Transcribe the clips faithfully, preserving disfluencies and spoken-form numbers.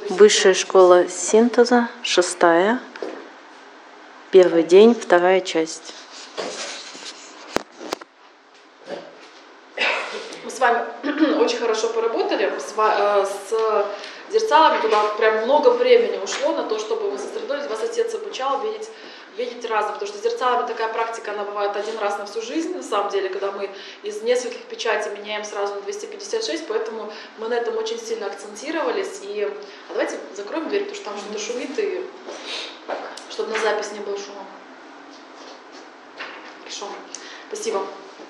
Высшая школа синтеза, шестая, первый день, вторая часть. Мы с вами очень хорошо поработали с, с зерцалами, туда прям много времени ушло на то, чтобы вы сосредоточились, вас отец обучал видеть, видеть разом, потому что с зерцалами такая практика, она бывает один раз на всю жизнь, на самом деле, когда мы из нескольких печатей меняем сразу на двести пятьдесят шесть, поэтому мы на этом очень сильно акцентировались. И а давайте закроем дверь, потому что там что-то шумит, и чтобы на запись не было шума. Хорошо, спасибо.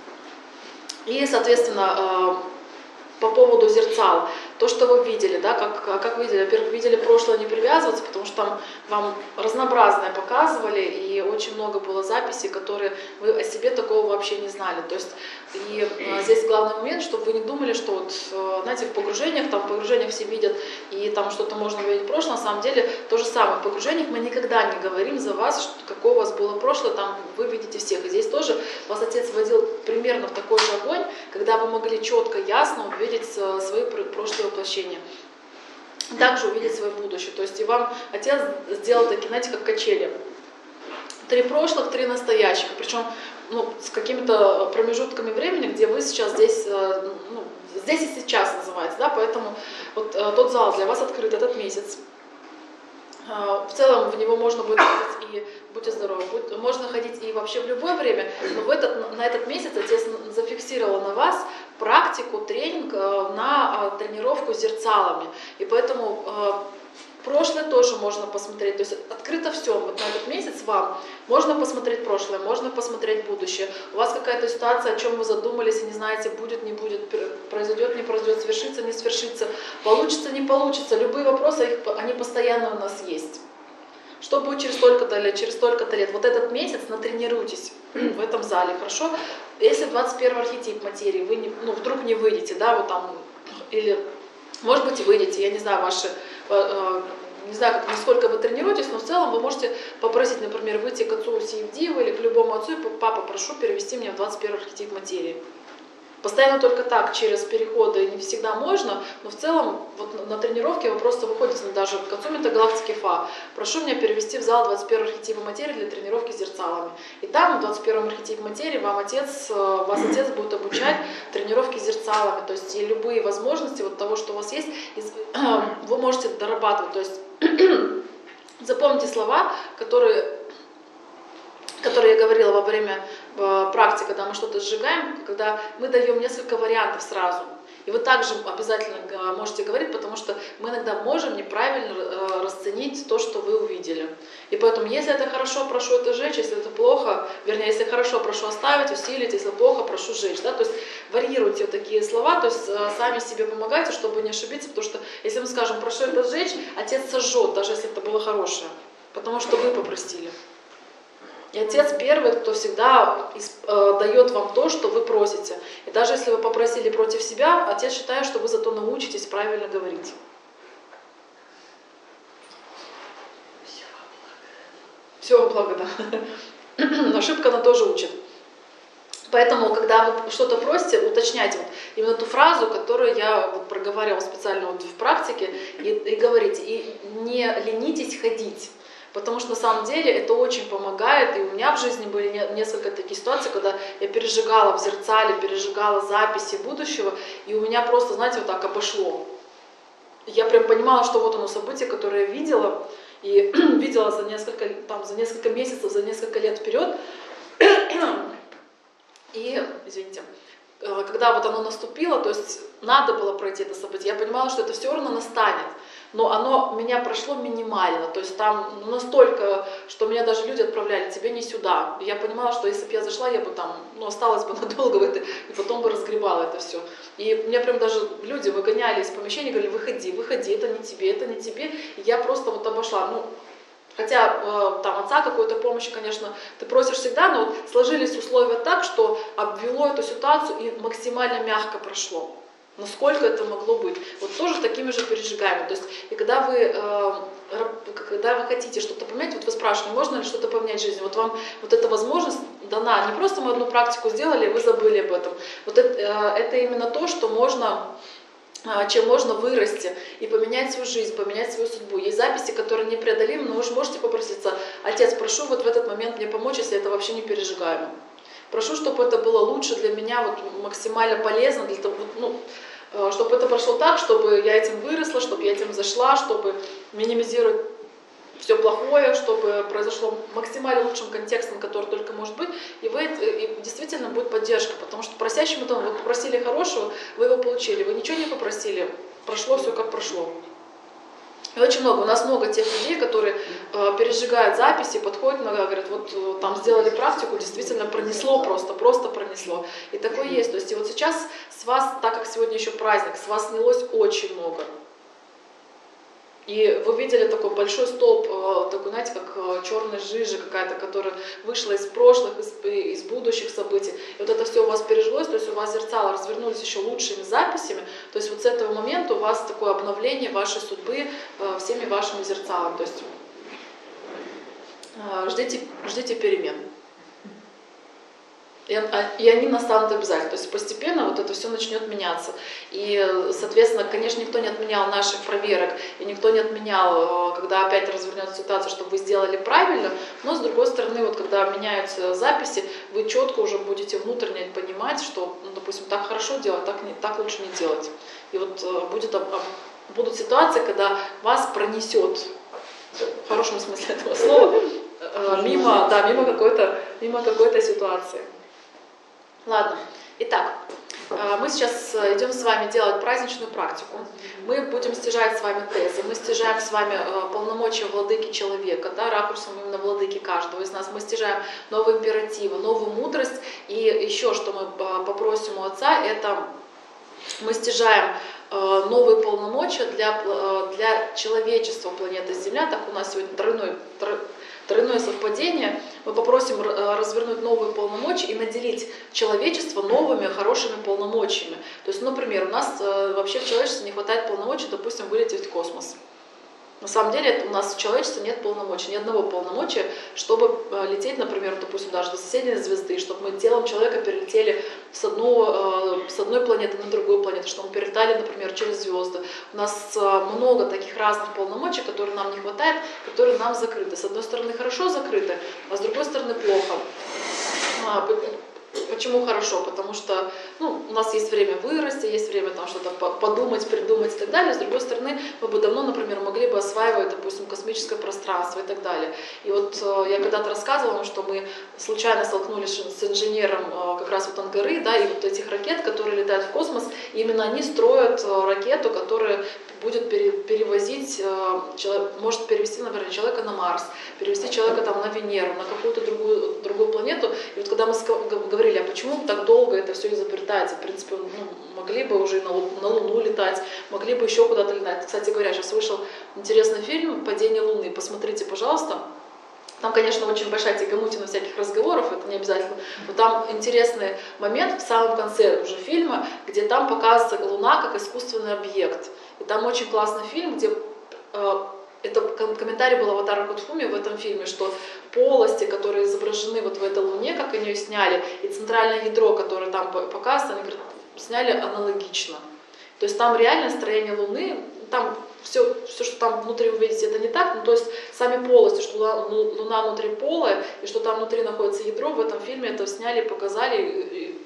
И, соответственно, по поводу зерцал, то, что вы видели, да, как, как вы видели, во-первых, видели прошлое, не привязываться, потому что там вам разнообразное показывали, и очень много было записей, которые вы о себе такого вообще не знали. То есть, и а, здесь главный момент, чтобы вы не думали, что вот, знаете, в погружениях, там в погружениях все видят, и там что-то можно увидеть в прошлом, на самом деле то же самое. В погружениях мы никогда не говорим за вас, что, какое у вас было прошлое, там вы видите всех. И здесь тоже вас отец вводил примерно в такой же огонь, когда вы могли четко, ясно увидеть свои прошлые воплощения. Также увидеть свое будущее. То есть и вам отец сделал такие, знаете, как качели. Три прошлых, три настоящих. Причем ну, с какими-то промежутками времени, где вы сейчас здесь, ну, здесь и сейчас называется. Да? Поэтому вот тот зал для вас открыт этот месяц. В целом в него можно будет ходить и, будьте здоровы, будет, можно ходить и вообще в любое время, но в этот, на этот месяц отец зафиксировал на вас практику, тренинг на тренировку с зерцалами. И поэтому прошлое тоже можно посмотреть. То есть открыто все. Вот на этот месяц вам можно посмотреть прошлое, можно посмотреть будущее. У вас какая-то ситуация, о чем вы задумались и не знаете, будет, не будет, произойдет, не произойдет, свершится, не свершится, получится, не получится. Любые вопросы, их, они постоянно у нас есть. Что будет через столько-то лет, через столько-то лет? Вот этот месяц натренируйтесь в этом зале, хорошо? Если двадцать первый архетип материи, вы не, ну, вдруг не выйдете, да, вот там, или, может быть, и выйдете, я не знаю, ваши, э, не знаю, как, насколько вы тренируетесь, но в целом вы можете попросить, например, выйти к отцу Сиевдиву или к любому отцу, и папа, прошу перевести меня в двадцать первый архетип материи. Постоянно только так, через переходы не всегда можно, но в целом вот на тренировке вы просто выходите даже к отцу метагалактики Фа. Прошу меня перевести в зал двадцать первого архетипа материи для тренировки с зерцалами. И там в двадцать первом архетипе материи вам отец, вас отец будет обучать тренировки с зерцалами. То есть и любые возможности вот того, что у вас есть, вы можете дорабатывать. То есть запомните слова, которые... которые я говорила во время э, практики, когда мы что-то сжигаем, когда мы даем несколько вариантов сразу. И вы также обязательно можете говорить, потому что мы иногда можем неправильно э, расценить то, что вы увидели. И поэтому, если это хорошо, прошу это сжечь, если это плохо, вернее, если хорошо, прошу оставить, усилить, если плохо, прошу сжечь. Да? То есть варьируйте вот такие слова, то есть э, сами себе помогайте, чтобы не ошибиться, потому что если мы скажем, прошу это сжечь, отец сожжет, даже если это было хорошее, потому что вы попросили. И отец первый, кто всегда э, дает вам то, что вы просите. И даже если вы попросили против себя, отец считает, что вы зато научитесь правильно говорить. Все во благо, да. Ошибка она тоже учит. Поэтому, когда вы что-то просите, уточняйте вот именно ту фразу, которую я вот проговаривала специально вот в практике, и, и говорите, и не ленитесь ходить. Потому что на самом деле это очень помогает, и у меня в жизни были несколько таких ситуаций, когда я пережигала в зерцале, пережигала записи будущего, и у меня просто, знаете, вот так обошло. Я прям понимала, что вот оно событие, которое я видела, и видела за несколько, там, за несколько месяцев, за несколько лет вперед. И, извините, когда вот оно наступило, то есть надо было пройти это событие, я понимала, что это все равно настанет. Но оно меня прошло минимально, то есть там настолько, что меня даже люди отправляли, тебе не сюда. И я понимала, что если бы я зашла, я бы там, ну, осталась бы надолго в это, и потом бы разгребала это все. И меня прям даже люди выгоняли из помещения, говорили, выходи, выходи, это не тебе, это не тебе. И я просто вот обошла, ну, хотя э, там отца какой-то помощи, конечно, ты просишь всегда, но вот сложились условия так, что обвело эту ситуацию и максимально мягко прошло. Насколько это могло быть. Вот тоже такими же пережигаемыми. То есть, и когда вы, э, когда вы хотите что-то поменять, вот вы спрашиваете, можно ли что-то поменять в жизни, вот вам вот эта возможность дана. Не просто мы одну практику сделали, вы забыли об этом. Вот это, э, это именно то, что можно чем можно вырасти и поменять свою жизнь, поменять свою судьбу. Есть записи, которые непреодолимы, но вы же можете попроситься: отец, прошу вот в этот момент мне помочь, если это вообще не пережигаемо. Прошу, чтобы это было лучше для меня, вот, максимально полезно, для того, ну, чтобы это прошло так, чтобы я этим выросла, чтобы я этим зашла, чтобы минимизировать все плохое, чтобы произошло максимально лучшим контекстом, который только может быть, и вы и действительно будет поддержка, потому что просящему дому вы попросили хорошего, вы его получили, вы ничего не попросили, прошло все как прошло. И очень много, у нас много тех людей, которые э, пережигают записи, подходят иногда, говорят, вот э, там сделали практику, действительно пронесло просто, просто пронесло. И такое есть. То есть и вот сейчас с вас, так как сегодня еще праздник, с вас снялось очень много. И вы видели такой большой столб, такой, знаете, как черная жижа какая-то, которая вышла из прошлых, из, из будущих событий. И вот это все у вас пережилось, то есть у вас зерцала развернулись еще лучшими записями. То есть вот с этого момента у вас такое обновление вашей судьбы всеми вашими зерцалами. То есть ждите, ждите перемен. И они настанут обязательно. То есть постепенно вот это все начнет меняться. И, соответственно, конечно, никто не отменял наших проверок, и никто не отменял, когда опять развернется ситуация, чтобы вы сделали правильно. Но, с другой стороны, вот когда меняются записи, вы четко уже будете внутренне понимать, что, ну, допустим, так хорошо делать, так, не, так лучше не делать. И вот будет, будут ситуации, когда вас пронесет, в хорошем смысле этого слова, мимо, да, мимо какой-то мимо какой-то ситуации. Ладно, итак, мы сейчас идем с вами делать праздничную практику. Мы будем стяжать с вами тезы, мы стяжаем с вами полномочия владыки человека, да, ракурсом именно владыки каждого из нас. Мы стяжаем новые императивы, новую мудрость. И еще, что мы попросим у Отца, это мы стяжаем новые полномочия для, для человечества планеты Земля. Так у нас сегодня тройной, тройное совпадение. Мы попросим развернуть новые полномочия и наделить человечество новыми хорошими полномочиями. То есть, например, у нас вообще в человечестве не хватает полномочий, допустим, вылететь в космос. На самом деле у нас в человечестве нет полномочий, ни одного полномочия, чтобы лететь, например, допустим, даже до соседней звезды, чтобы мы телом человека перелетели с, одну, с одной планеты на другую планету, чтобы мы перелетали, например, через звезды. У нас много таких разных полномочий, которые нам не хватает, которые нам закрыты. С одной стороны хорошо закрыты, а с другой стороны плохо. Почему хорошо? Потому что, ну, у нас есть время вырасти, есть время там что-то подумать, придумать и так далее. С другой стороны, мы бы давно, например, могли бы осваивать, допустим, космическое пространство и так далее. И вот я когда-то рассказывала, что мы случайно столкнулись с инженером как раз вот Ангары, да, и вот этих ракет, которые летают в космос, именно они строят ракету, которая будет перевозить, может перевести, например, человека на Марс, перевести человека там на Венеру, на какую-то другую, другую планету. И вот когда мы говорили, а почему так долго это все изобретается, в принципе, ну, могли бы уже на, на Луну летать, могли бы еще куда-то летать. Кстати говоря, сейчас вышел интересный фильм «Падение Луны», посмотрите, пожалуйста. Там, конечно, очень большая тягомотина всяких разговоров, это не обязательно, но там интересный момент в самом конце уже фильма, где там показывается Луна как искусственный объект. И там очень классный фильм, где э, это комментарий был Аватара Кутфуми в этом фильме, что полости, которые изображены вот в этой Луне, как они ее сняли, и центральное ядро, которое там показано, они говорят, сняли аналогично. То есть там реальное строение Луны, там все, все, что там внутри вы видите, это не так, ну, то есть сами полости, что Луна, Луна внутри полая, и что там внутри находится ядро, в этом фильме это сняли, показали, и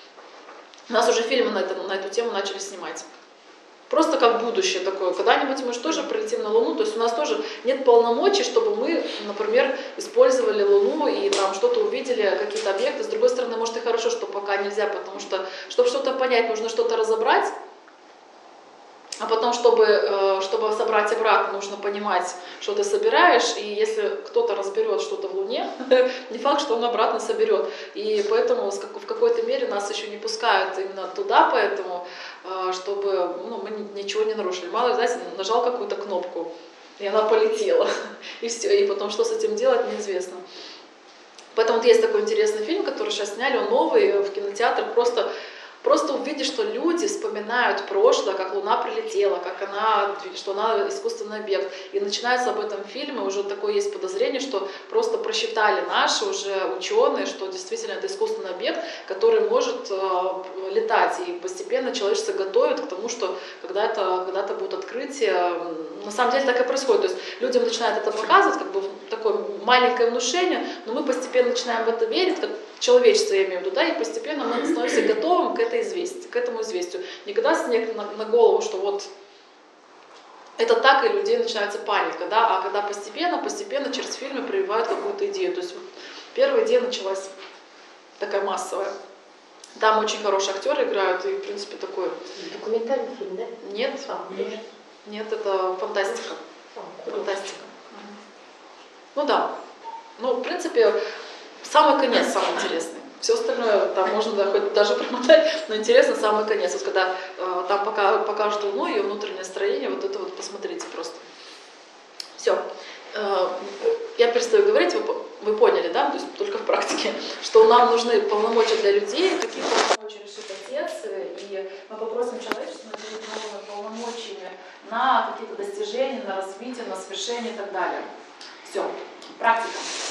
у нас уже фильмы на, это, на эту тему начали снимать. Просто как будущее такое. Когда-нибудь мы же тоже прилетим на Луну, то есть у нас тоже нет полномочий, чтобы мы, например, использовали Луну и там что-то увидели, какие-то объекты. С другой стороны, может и хорошо, что пока нельзя, потому что, чтобы что-то понять, нужно что-то разобрать, а потом, чтобы, чтобы собрать обратно, нужно понимать, что ты собираешь, и если кто-то разберет что-то в Луне, не факт, что он обратно соберет. И поэтому в какой-то мере нас еще не пускают именно туда, поэтому, чтобы, ну, мы ничего не нарушили. Мало, знаете, нажал какую-то кнопку, и она полетела, и все, и потом что с этим делать, неизвестно. Поэтому вот есть такой интересный фильм, который сейчас сняли, он новый, в кинотеатрах, просто просто увидишь, что люди вспоминают прошлое, как Луна прилетела, как она, что она искусственный объект. И начинаются об этом фильмы, уже такое есть подозрение, что просто просчитали наши уже ученые, что действительно это искусственный объект, который может э, летать. И постепенно человечество готовит к тому, что когда-то когда-то будет открытие. На самом деле так и происходит. То есть людям начинают это показывать, как бы такое маленькое внушение, но мы постепенно начинаем в это верить, как человечество, я имею в виду, да, и постепенно мы становимся готовым к, этой известию, к этому известию. Никогда снег на, на голову, что вот это так, и у людей начинается паника, да, а когда постепенно, постепенно через фильмы прививают какую-то идею. То есть вот, первая идея началась такая массовая. Там очень хорошие актеры играют, и в принципе такой... Документальный фильм, да? Нет, А, нет. нет, это фантастика. А, Фантастика. Ну да. Ну, в принципе, самый конец самый интересный. Все остальное там можно да, хоть даже промотать, но интересно самый конец. Вот когда э, там пока, покажут Луну, ее внутреннее строение, вот это вот посмотрите просто. Все. Э, я перестаю говорить, вы, вы поняли, да? То есть только в практике, что нам нужны полномочия для людей, какие полномочия решит Отец, и мы попросим человечество наделить новыми полномочиями на какие-то достижения, на развитие, на свершение и так далее. Все. Практика.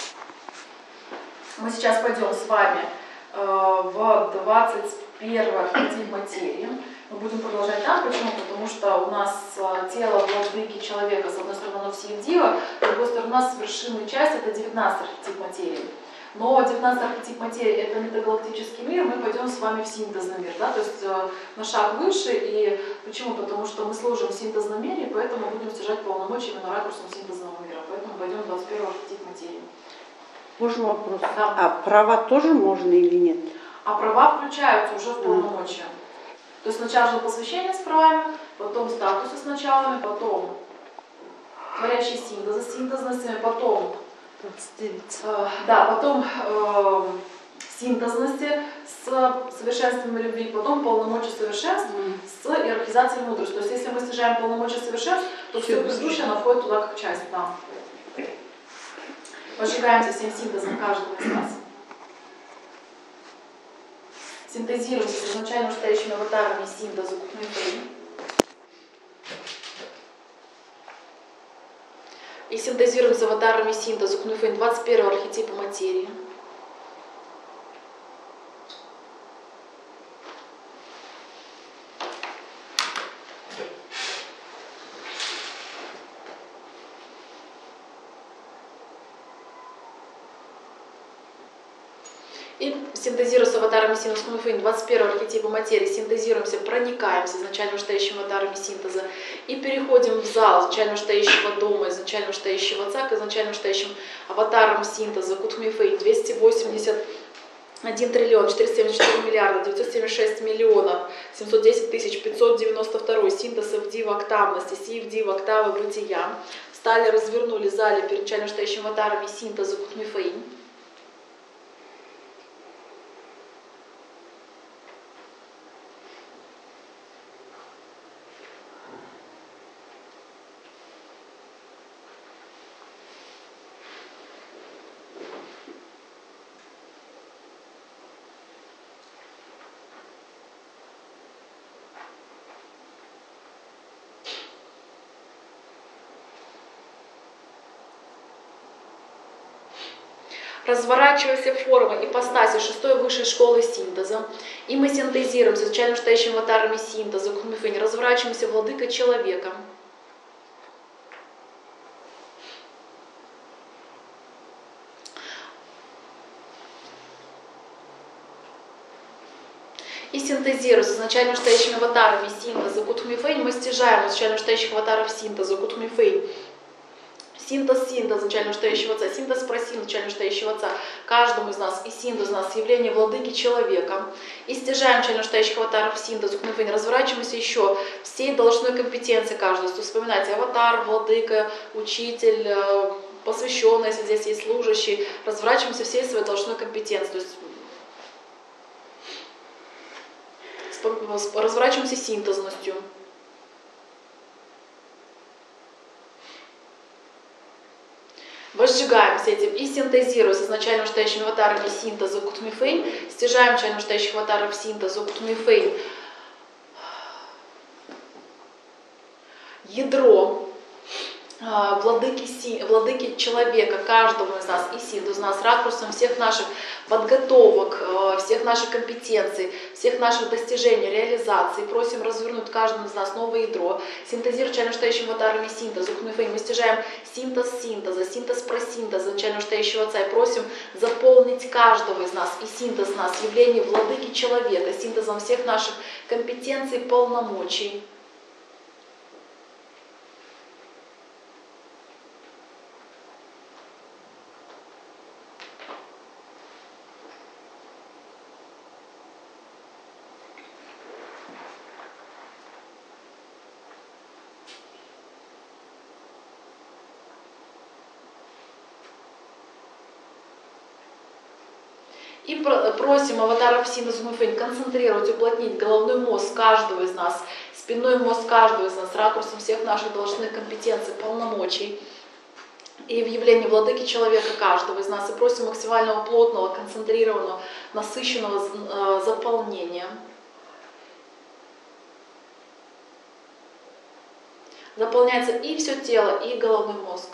Мы сейчас пойдем с вами э, в двадцать первый архетип материи. Мы будем продолжать там. Почему? Потому что у нас э, тело владыки человека, с одной стороны, оно всеедиво, с другой стороны, у нас совершимая часть — это девятнадцатый архетип материи. Но девятнадцатый архетип материи — это метагалактический мир, мы пойдем с вами в синтезный мир, да? То есть э, на шаг выше. И почему? Потому что мы служим в синтезном мире, поэтому будем стяжать полномочия именно ракурсом синтезного мира. Поэтому пойдем в двадцать первый архетип материи. Можно вопрос? Да. А права тоже можно или нет? А права включаются уже в полномочия. То есть сначала же посвящение с правами, потом статусы с началами, потом творящие синтезы с синтезностями, потом, э, да, потом э, синтезности с совершенством любви, потом полномочия совершенств с иерархизацией мудрости. То есть если мы снижаем полномочия совершенств, то все предыдущее, оно входит туда как часть. Да. Пожигаемся всем синтезом каждого из нас. Синтезируемся с изначально стоящими аватарами синтеза Кукмифей. И синтезируем с аватарами синтеза Кукмифей двадцать первого архетипа материи. И синтезируя с аватарами синтеза Кунфейн двадцать первого архетипа материи, синтезируемся, проникаемся изначально вышестоящими аватарами синтеза и переходим в зал изначально вышестоящего дома, изначально вышестоящего отца к изначально вышестоящим аватарам синтеза Кутмифейн двести восемьдесят один триллион четыреста семьдесят четыре миллиарда девятьсот семьдесят шесть миллионов семьсот десять тысяч пятьсот девяносто два синтез эф ди в октавности, си эф ди в октавы бытия. Встали, развернули в зале перед начально вышестоящими аватарами синтеза Кутмифейн. Разворачиваемся формы ипостаси шестой высшей школы синтеза, и мы синтезируемся с изначально вышестоящими аватарами синтеза, Кунмифейн, разворачиваемся владыкой человека. И синтезируемся с изначально вышестоящими аватарами синтеза, Кутмифейн, мы стяжаем изначально вышестоящих аватаров синтеза, Кутмифейн. Синтез синтез начально вышестоящего отца, синтез просим начально вышестоящего отца, каждому из нас, и синтез у нас явление владыки человека. И стяжаем начально вышестоящих аватаров синтез, разворачиваемся еще всей должной компетенции каждого. То есть вспоминайте, аватар, владыка, учитель, посвященный, если здесь есть служащий, разворачиваемся всей своей должной компетенции. То есть разворачиваемся синтезностью. Возжигаемся этим и синтезируя с изначально вышестоящими аватарами синтеза Кутмифейн, стяжаем начально вышестоящих аватаров синтеза Кутмифейн, ядро владыки, владыки человека, каждого из нас, и синтез нас ракурсом всех наших подготовок, всех наших компетенций, всех наших достижений, реализаций. Просим развернуть каждому из нас новое ядро, синтезируя начально вышестоящими аватарами синтеза. Мы стяжаем синтез синтеза, синтез про синтез начально вышестоящего отца и просим заполнить каждого из нас и синтез нас, явление владыки человека, синтезом всех наших компетенций, полномочий. И просим аватаров синтеза Кутмифейн концентрировать, уплотнить головной мозг каждого из нас, спинной мозг каждого из нас, ракурсом всех наших должностных компетенций, полномочий и в явлении владыки человека каждого из нас. И просим максимального плотного, концентрированного, насыщенного заполнения. Заполняется и все тело, и головной мозг.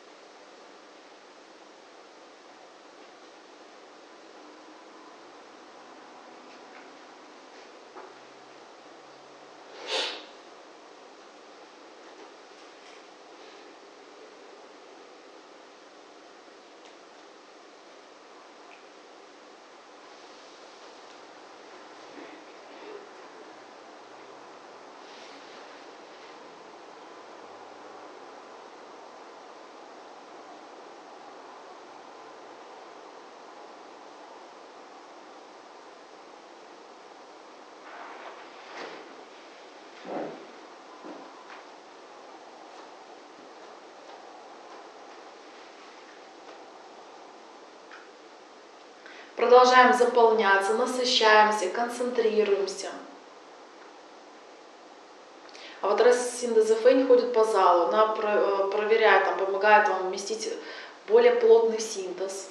Продолжаем заполняться, насыщаемся, концентрируемся. А вот раз синтеза Фейн ходит по залу, она проверяет, там, помогает вам вместить более плотный синтез.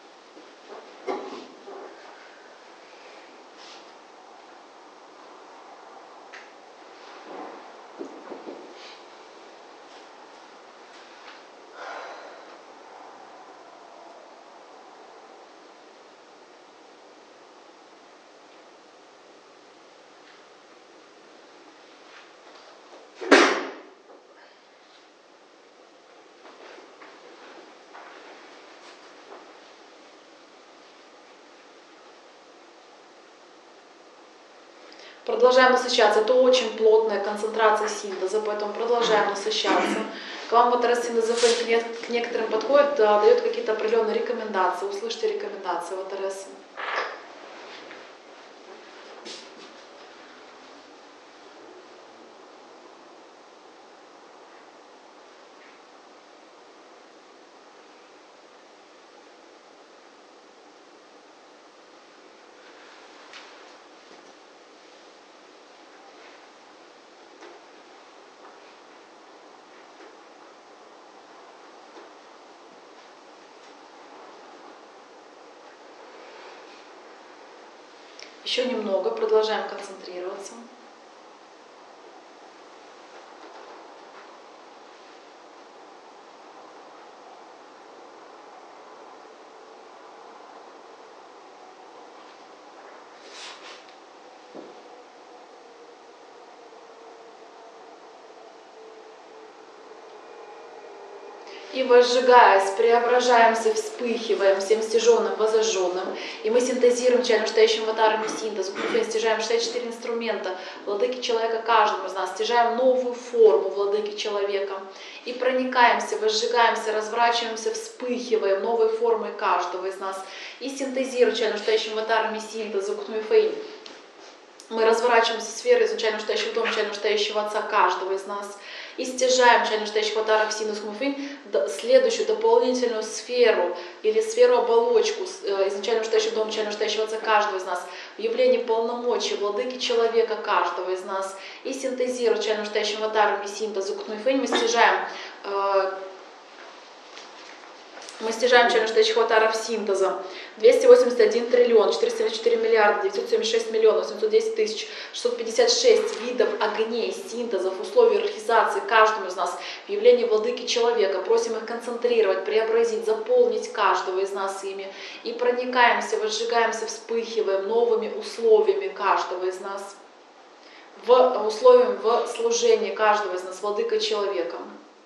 Продолжаем насыщаться. Это очень плотная концентрация синтеза, поэтому продолжаем насыщаться. К вам вот раз синтеза Фейн к некоторым подходит, дает какие-то определенные рекомендации. Услышьте рекомендации вот РС. Еще немного, продолжаем концентрироваться. И возжигаясь, преображаемся, вспыхиваем всем стяженным, возожженным. И мы синтезируем начально вышестоящим аватарами синтез. Мы стяжаем шестьдесят четыре инструмента владыки человека каждому из нас. Стяжаем новую форму владыки человека. И проникаемся, возжигаемся, разворачиваемся, вспыхиваем новой формой каждого из нас. И синтезируем начально вышестоящим аватарами синтеза Кутмифейн. Мы разворачиваемся сферой изначально вышестоящего дома, начально вышестоящего отца каждого из нас. И стяжаем начально вышестоящих аватаров синтез Кутмифейн следующую дополнительную сферу или сферу-оболочку изначально вышестоящего дома, начально вышестоящего отца каждого из нас. В явлении полномочий владыки человека каждого из нас. И синтезируем начально вышестоящим аватарами синтеза Кутмифейн. Мы стяжаем э, Мы стяжаем начально настоящих аватаров синтеза. двести восемьдесят один триллион, четыреста семьдесят четыре миллиарда, девятьсот семьдесят шесть миллионов, семьсот десять тысяч, шестьсот пятьдесят шесть видов огней, синтезов, условий иерархизации каждому из нас в явлении владыки человека. Просим их концентрировать, преобразить, заполнить каждого из нас ими. И проникаемся, возжигаемся, вспыхиваем новыми условиями каждого из нас. В условиям в служении каждого из нас владыкой человеком.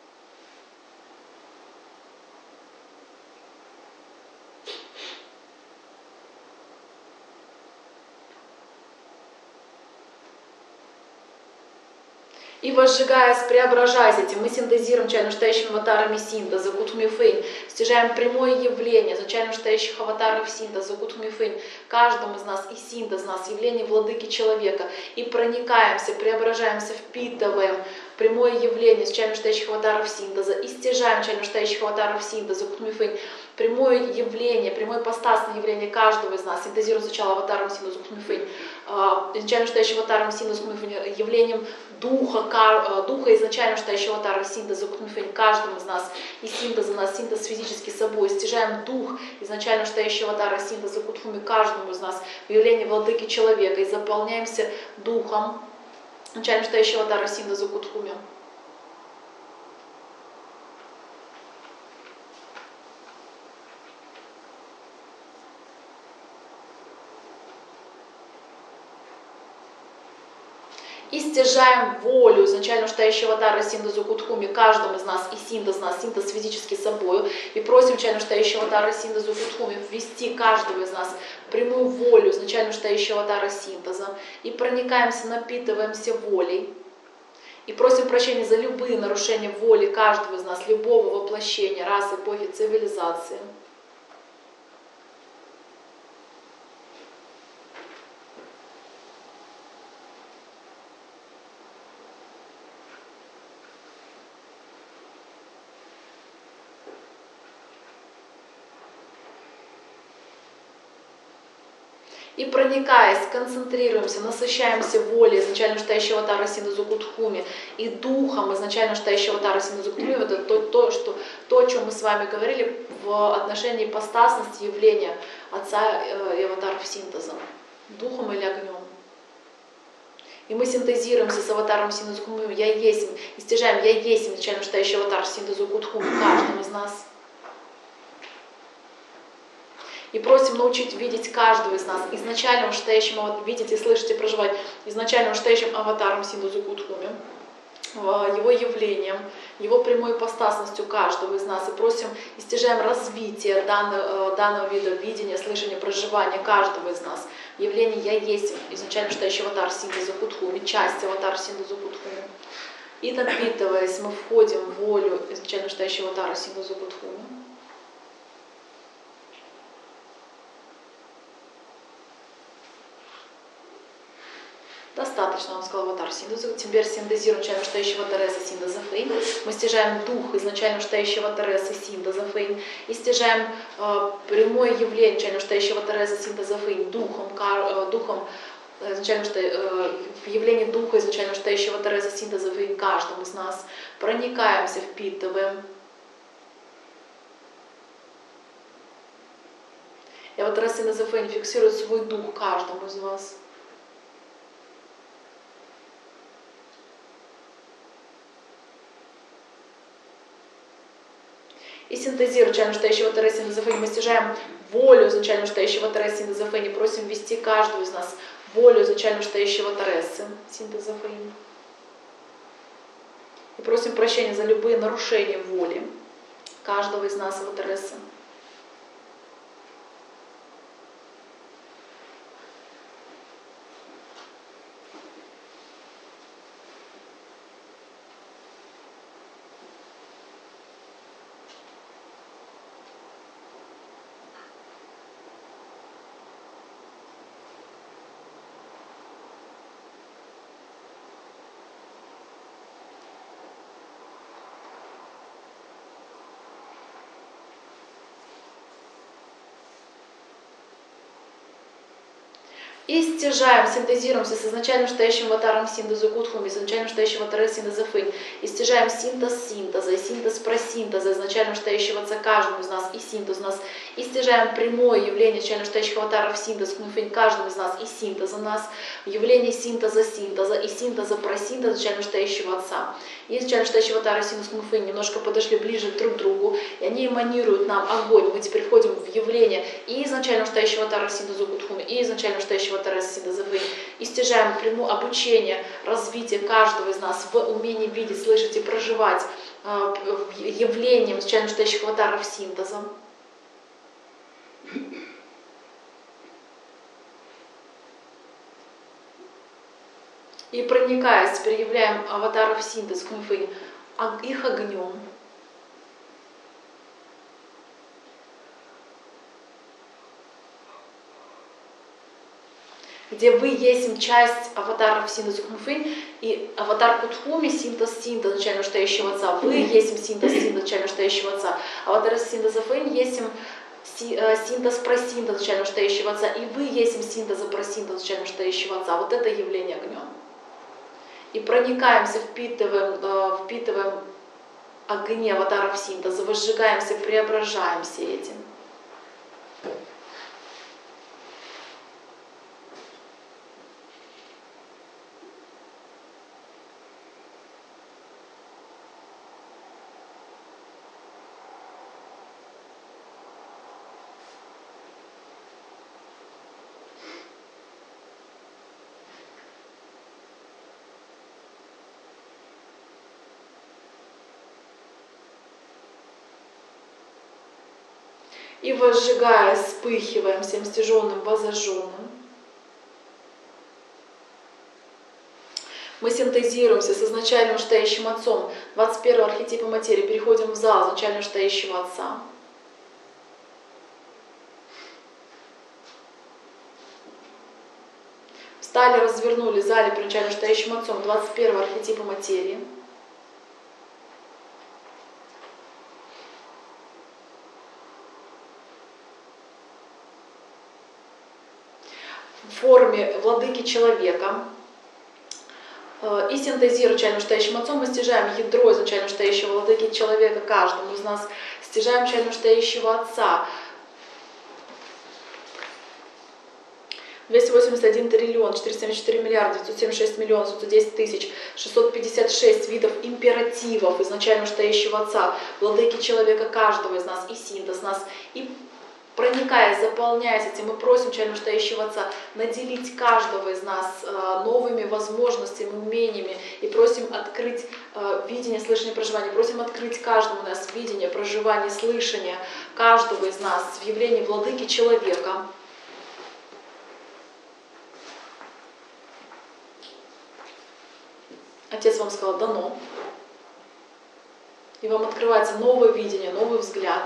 И возжигаясь, преображаясь этим, мы синтезируем начально настоящими аватарами синтеза, Гутхмифейн, стяжаем прямое явление начально настоящих аватаров синтеза, Гутхмифейн, каждому из нас и синтез нас, явление владыки человека, и проникаемся, преображаемся, впитываем прямое явление начально настоящих аватаров синтеза, и стяжаем начально настоящих аватаров синтеза, Гутхмифейн, прямое явление, прямое ипостасное явление каждого из нас, синтезируем сначала аватаром синтеза, Гутхмифейн, изначально настоящим аватаром синтеза, Гутхмифейн, явлением духа, духа изначально настоящего аватара синтеза, каждому из нас, и синтеза нас, синтез физически собой, стяжаем дух изначально настоящего аватара синтеза, Кутхуми, каждому из нас в явлении владыки человека, и заполняемся духом изначально настоящего аватара синтеза, Кутхуми. И стяжаем волю изначально настоящего аватара синтезу Кутхуми каждому из нас, и синтез нас, синтез физически собою, и просим изначально настоящего аватара синтезу Кутхуми ввести каждого из нас в прямую волю изначально настоящего аватара синтеза, и проникаемся, напитываемся волей, и просим прощения за любые нарушения воли каждого из нас, любого воплощения, расы, эпохи, цивилизации. И проникаясь, концентрируемся, насыщаемся волей изначально настоящего аватара синтезу Кутхуми и духом изначально настоящего аватара синтезу Кутхуми. Это то, то, что, то, о чем мы с вами говорили в отношении ипостасности явления Отца и аватаров синтеза. Духом или огнем. И мы синтезируемся с аватаром синтезу Кутхуми. Я есть, и стяжаем я есть изначально настоящий аватар синтезу Кутхуми каждому из нас. И просим научить видеть каждого из нас изначально настоящим, видеть и слышать и проживать изначально настоящим аватаром синтезу Кутхуми, его явлением, его прямой ипостасностью каждого из нас. И просим и стяжаем развитие данного, данного вида видения, слышания, проживания каждого из нас. Явление «Я есть» изначально настоящий аватар синтеза Кутхуми, часть аватара синтеза Кутхуми. И напитываясь, мы входим в волю изначально настоящего аватара синтеза Кутхуми. Достаточно, он сказал, аватар синтеза. Теперь синтезируем начально настоящего Тереса синтеза Фейн. Мы стяжаем дух изначально настоящего Тереса синтеза Фейн. И стяжаем э, прямое явление начально настоящего Тереса синтеза Фейн духом, кар, э, духом изначально э, явление духа изначально настоящего Тереса синтеза Фейн каждому из нас. Проникаемся, впитываем. И аватар синтеза Фейн фиксирует свой дух каждому из вас. И синтезируем начально настоящего Тереса синтеза Фейн. Мы стяжаем волю изначально настоящего Тереса синтеза Фейн. И просим ввести каждого из нас волю изначально настоящего Тересы синтеза Фейн. И просим прощения за любые нарушения воли каждого из нас, его Тересы. И стяжаем, синтезируемся с изначально стоящим аватаром синтеза Кутхуми, с изначально стоящим аватаром синтеза Фынь. И стяжаем синтез синтеза, и синтез просинтеза, изначально стоящего отца каждому из нас, и синтез у нас. И стяжаем прямое явление изначально стоящих аватаров синтез Кунфынь каждому из нас, и синтеза нас. Явление синтеза синтеза, и синтеза просинтеза изначально стоящего отца. И изначально стоящего аватара синтез Кунфынь немножко подошли ближе друг к другу, и они эманируют нам огонь. Мы теперь входим в явление и изначально стоящего аватара синтеза Кутхуми, и изначально стоящего и стяжаем прямое обучение, развитие каждого из нас в умении видеть, слышать и проживать э, явлением случайно стоящих аватаров синтеза. И проникаясь, теперь являем аватаров синтез Кунфынь их огнем. Где вы есть часть аватаров синтез Кунфынь и аватар Кутхуми, синтез синтез начально стоящего отца. Вы есть синтез синтез начально стоящего отца. Аватар синтеза Фынь есть синтез просинтез начально стоящего отца. И вы есть синтеза просинтез начально стоящего отца. Вот это явление огнем. И проникаемся, впитываем, впитываем огни аватаров синтеза, возжигаемся, преображаемся этим. И возжигая, вспыхиваем всем стяженным, возожженным. Мы синтезируемся с изначальным стоящим отцом двадцать первого архетипа материи, переходим в зал изначально стоящего отца. Встали, развернули в зале при начально стоящим отцом двадцать первого архетипа материи. В форме владыки человека. И синтезируя начально стоящим отцом, мы стяжаем ядро изначально стоящего владыки человека каждому из нас, стяжаем начально стоящего отца. двести восемьдесят один триллион четыреста семьдесят четыре миллиарда девятьсот семьдесят шесть миллионов сто десять тысяч шестьсот пятьдесят шесть видов императивов изначально стоящего отца, владыки человека каждого из нас и синтез нас. И проникаясь, заполняясь этим, мы просим начально стоящего отца наделить каждого из нас новыми возможностями, умениями, и просим открыть видение, слышание, проживание, просим открыть каждому из нас видение, проживание, слышание каждого из нас в явлении владыки человека. Отец вам сказал «дано». И вам открывается новое видение, новый взгляд.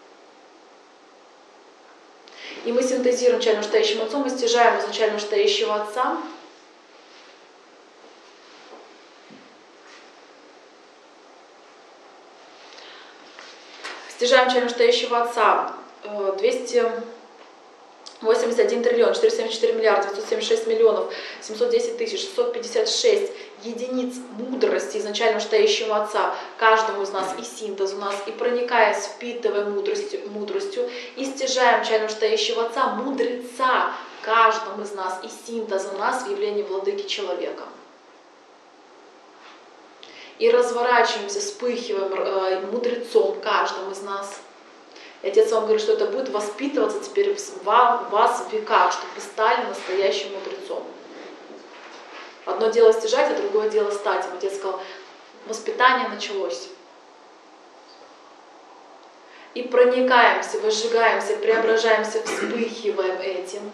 И мы синтезируем начально стоящим отцом, мы стяжаем изначально стоящего отца. Стяжаем начально стоящего отца двести восемьдесят один триллион четыреста семьдесят четыре миллиарда девятьсот семьдесят шесть миллионов семьсот десять тысяч шестьсот пятьдесят шесть единиц мудрости изначально стоящего отца каждому из нас и синтез у нас, и проникаясь, впитывая мудростью, мудростью и стяжаем начально стоящего отца мудреца каждому из нас и синтез у нас в явлении владыки человека. И разворачиваемся, вспыхиваем э, мудрецом каждому из нас. И Отец вам говорит, что это будет воспитываться теперь в вас в веках, чтобы вы стали настоящим мудрецом. Одно дело стяжать, а другое дело стать. И Отец сказал, воспитание началось. И проникаемся, возжигаемся, преображаемся, вспыхиваем этим.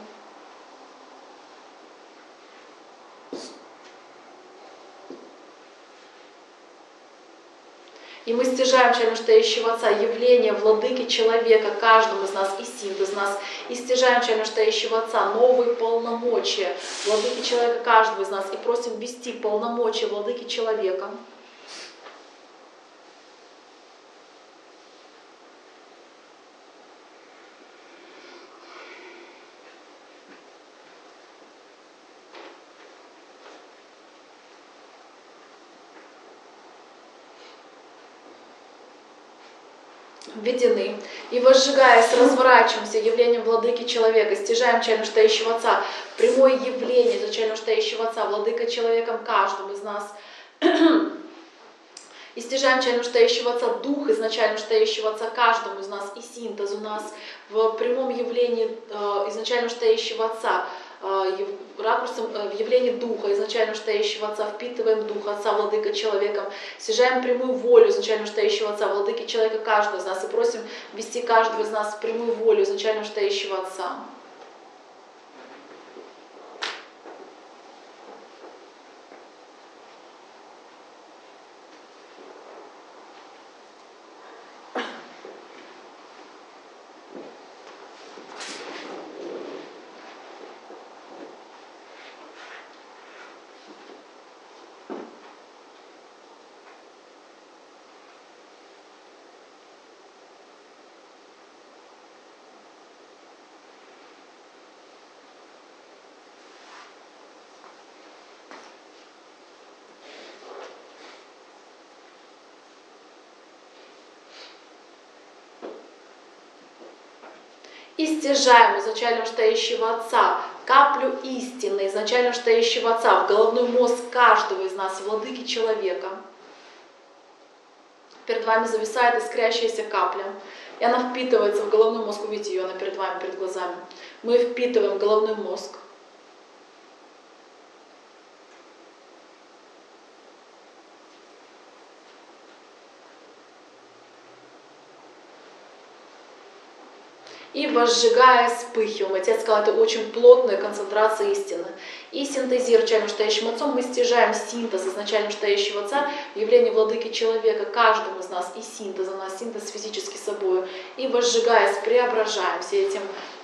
И мы стяжаем начально стоящего отца, явление владыки человека, каждому из нас, и синтез нас, и стяжаем начально стоящего отца, новые полномочия владыки человека, каждого из нас, и просим ввести полномочия владыки человека. введены. И возжигаясь, разворачиваемся явлением владыки человека, стяжаем чайно стоящего Отца, прямое явление изначально стоящего Отца, владыка человеком каждому из нас. И стяжаем чайно стоящего Отца, дух изначально стоящего Отца каждому из нас, и синтез у нас в прямом явлении э, изначально стоящего Отца, э, ракурсом э, в явлении духа изначально стоящего Отца, впитываем дух Отца, владыка человеком, стяжаем прямую волю изначально стоящего Отца, владыки человека каждого из нас, и просим ввести каждого из нас в прямую волю изначально стоящего Отца. И стяжаем изначально стоящего Отца, каплю истины изначально стоящего Отца в головной мозг каждого из нас, владыки человека. Перед вами зависает искрящаяся капля, и она впитывается в головной мозг. Увидите ее, она перед вами, перед глазами. Мы впитываем головной мозг. И возжигая, вспыхиваем. Отец сказал, это очень плотная концентрация истины. И синтезируя чайным стоящим Отцом, мы стяжаем синтез изначально стоящего Отца, явление владыки человека, каждому из нас, и синтез у нас, синтез физически собою. И возжигаясь, преображаемся этим.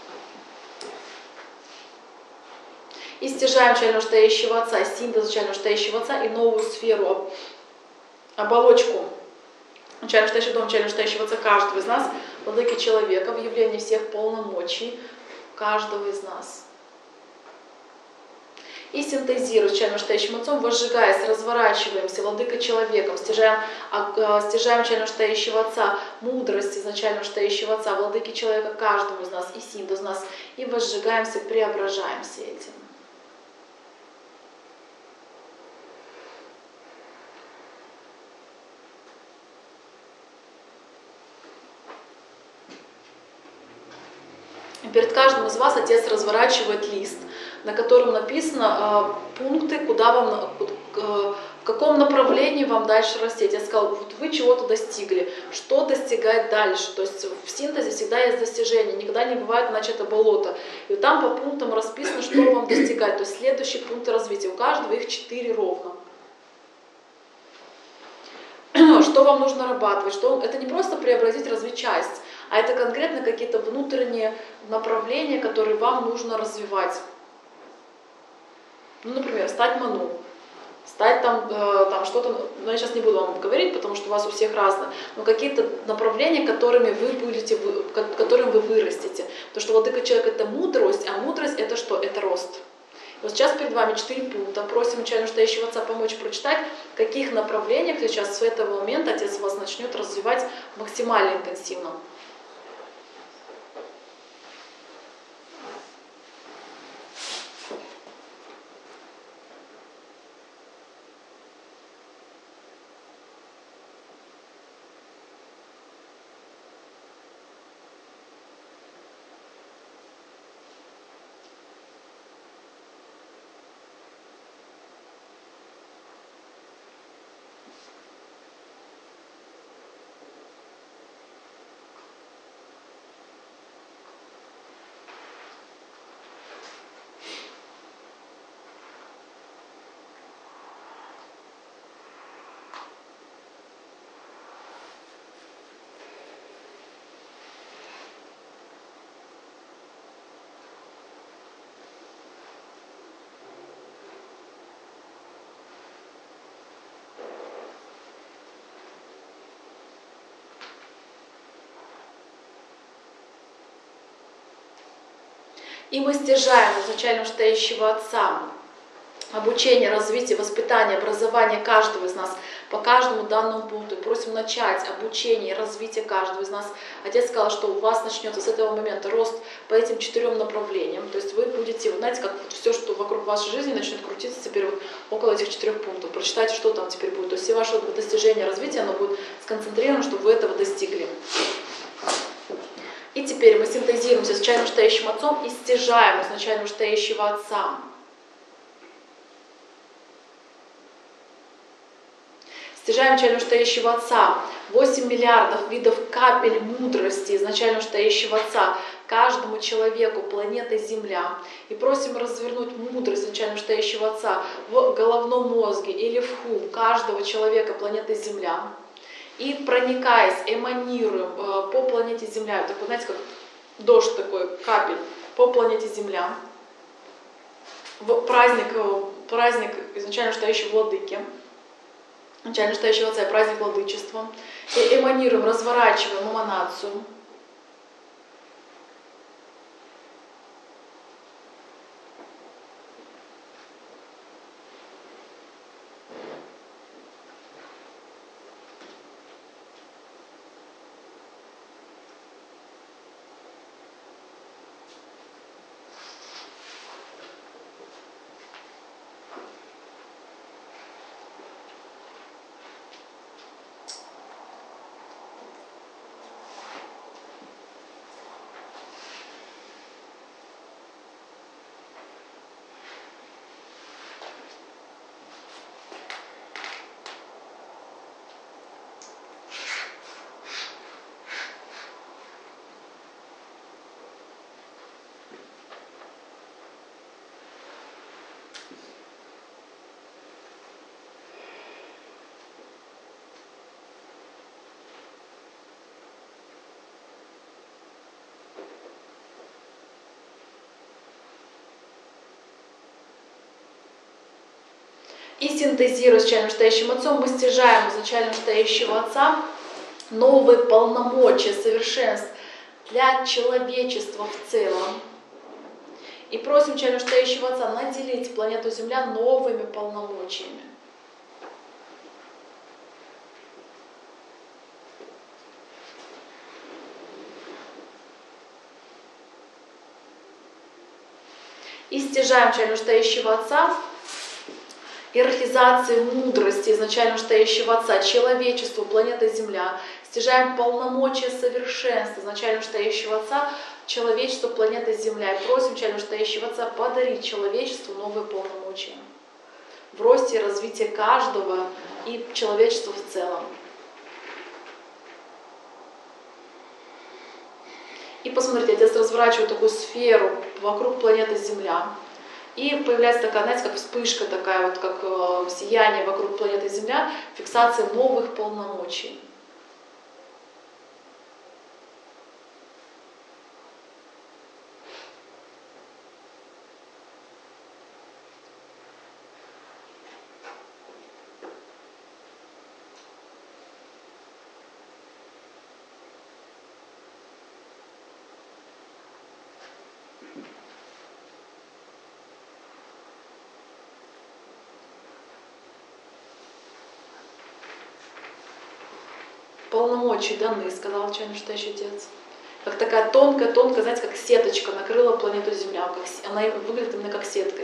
И стяжаем чайного стоящего Отца, синтез чайного стоящего Отца и новую сферу, оболочку чайного стоящего дома, чайного стоящего Отца каждого из нас, владыки человека, в явлении всех полномочий каждого из нас. И синтезируя чайным стоящим Отцом, возжигаясь, разворачиваемся, владыка человеком, стяжаем, стяжаем чайным стоящего Отца, мудрость изначально стоящего Отца, владыки человека каждому из нас, и синтез из нас, и возжигаемся, преображаемся этим. Перед каждым из вас Отец разворачивает лист, на котором написано э, пункты, куда вам, э, в каком направлении вам дальше расти. Отец сказал, вот вы чего-то достигли, что достигать дальше. То есть в синтезе всегда есть достижение, никогда не бывает, иначе это болото. И вот там по пунктам расписано, что вам достигать. То есть следующие пункты развития. У каждого их четыре ровно. Что вам нужно нарабатывать? Что... Это не просто преобразить, развить часть, а это конкретно какие-то внутренние направления, которые вам нужно развивать. Ну, например, стать ману, стать там, э, там что-то, но я сейчас не буду вам говорить, потому что у вас у всех разное, но какие-то направления, которыми вы будете, которым вы вырастете. Потому что владыка человека — это мудрость, а мудрость — это что? Это рост. Вот сейчас перед вами четыре пункта. Просим чайного стоящего Отца помочь прочитать, в каких направлениях сейчас с этого момента Отец вас начнет развивать максимально интенсивно. И мы стяжаем изначально стоящего Отца, обучение, развитие, воспитание, образование каждого из нас, по каждому данному пункту. Просим начать обучение и развитие каждого из нас. Отец сказал, что у вас начнется с этого момента рост по этим четырем направлениям. То есть вы будете, вы знаете, как все, что вокруг вашей жизни начнет крутиться теперь вот около этих четырех пунктов. Прочитайте, что там теперь будет. То есть все ваши достижения, развитие, оно будет сконцентрировано, чтобы вы этого достигли. И теперь мы синтезируемся с начально вышестоящим Отцом и стяжаем изначально вышестоящего Отца. Стяжаем начально вышестоящего Отца. восемь миллиардов видов капель мудрости изначально вышестоящего Отца каждому человеку планеты Земля. И просим развернуть мудрость изначально вышестоящего Отца в головном мозге или в хум каждого человека планеты Земля. И проникаясь, эманируем э, по планете Земля, такой, знаете, как дождь такой, капель по планете Земля, в праздник, э, праздник изначально вышестоящего Владыки, начально вышестоящего Отца, праздник Владычества, и эманируем, разворачиваем эманацию. И синтезируя с начально вышестоящим Отцом, мы стяжаем из начально вышестоящего Отца новые полномочия, совершенств для человечества в целом. И просим начально вышестоящего Отца наделить планету Земля новыми полномочиями. И стяжаем начально вышестоящего Отца иерархизации мудрости изначально вышестоящего Отца, человечеству, планеты Земля. Стяжаем полномочия совершенства изначально вышестоящего Отца, человечеству, планеты Земля. И просим начально вышестоящего Отца подарить человечеству новые полномочия в росте и развитии каждого и человечества в целом. И посмотрите, Отец разворачивает такую сферу вокруг планеты Земля. И появляется такая, знаете, как вспышка такая, вот как э, сияние вокруг планеты Земля, фиксация новых полномочий. Полномочия даны, сказал начально вышестоящий Отец. Как такая тонкая-тонкая, знаете, как сеточка накрыла планету Земля. Как, она выглядит именно как сеткой.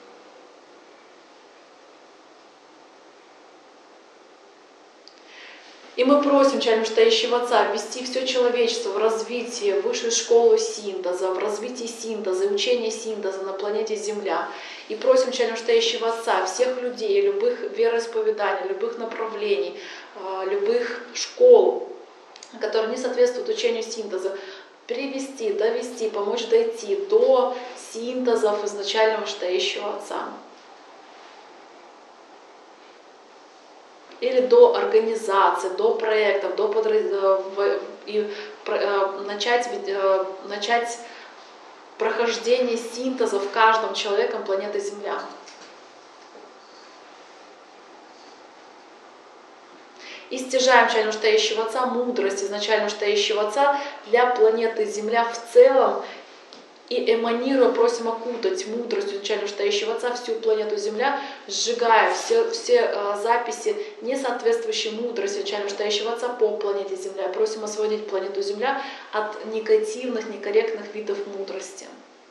И мы просим начально вышестоящего Отца ввести все человечество в развитие, в высшую школу синтеза, в развитие синтеза, учение синтеза на планете Земля. И просим начально вышестоящего Отца всех людей, любых вероисповеданий, любых направлений, любых школ, которые не соответствуют учению синтеза, привести, довести, помочь дойти до синтезов изначально вышестоящего Отца. Или до организации, до проектов, до подразделений, и начать, начать прохождение синтеза в каждом человеком планеты Земля. И стяжаем начально вышестоящего Отца мудрость изначально вышестоящего Отца для планеты Земля в целом И эманируя, просим окутать мудростью изначально вышестоящего Отца всю планету Земля, сжигая все, все э, записи, не соответствующие мудрости изначально вышестоящего Отца по планете Земля. Просим освободить планету Земля от негативных, некорректных видов мудрости.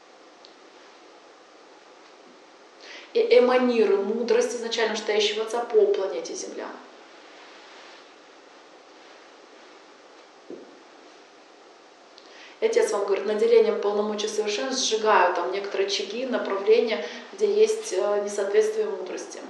И эманируя мудрость изначально вышестоящего Отца по планете Земля. Отец вам говорит, наделением полномочий совершенств сжигаю там некоторые очаги, направления, где есть несоответствие мудрости.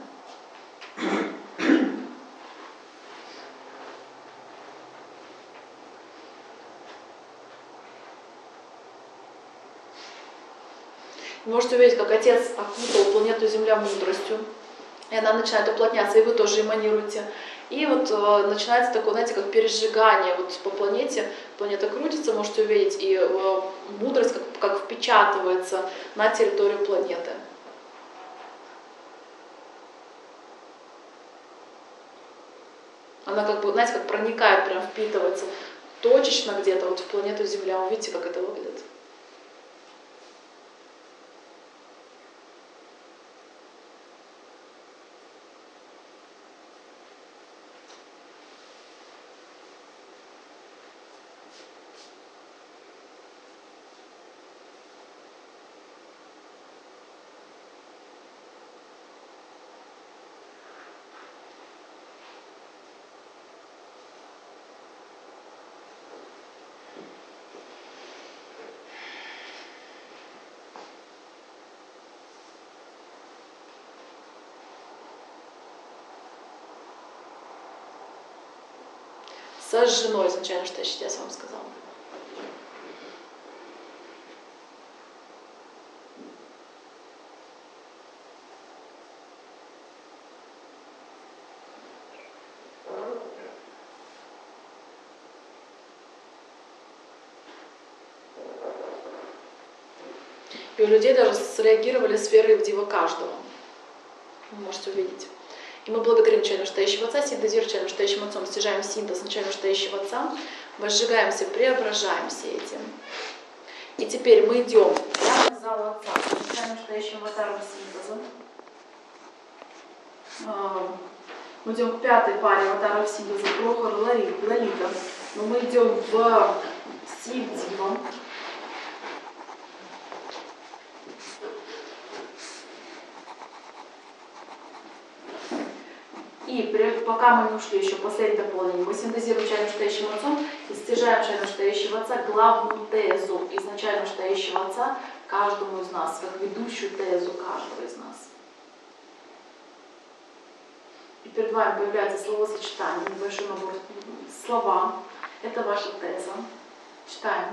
Вы можете увидеть, как Отец окутал планету Земля мудростью, и она начинает уплотняться, и вы тоже эманируете. И вот э, начинается такое, знаете, как пережигание вот по планете. Планета крутится, можете увидеть, и э, мудрость как, как впечатывается на территорию планеты. Она как бы, знаете, как проникает, прям впитывается точечно где-то вот в планету Земля. Вы видите, как это выглядит? Сожжено изначально, что я сейчас вам сказала. И у людей даже среагировали сферы Дива каждого. Вы можете увидеть. И мы благодарим начально вышестоящего Отца, синтезируя начально вышестоящим Отцом, стяжаем синтез начально вышестоящего Отца, возжигаемся, преображаемся этим. И теперь мы идем прямо в зал Отца, начально вышестоящим аватаром синтеза. Мы идем к пятой паре аватаров синтеза, Прохор, Лолита. Но мы идем в Сильдива. И пока мы не ушли еще последнее дополнение, мы синтезируем начально вышестоящим Отцом и стяжаем начально вышестоящего Отца главную тезу изначально вышестоящего Отца каждому из нас, как ведущую тезу каждого из нас. И перед вами появляется словосочетание, небольшой набор слова. Это ваша теза. Читаем.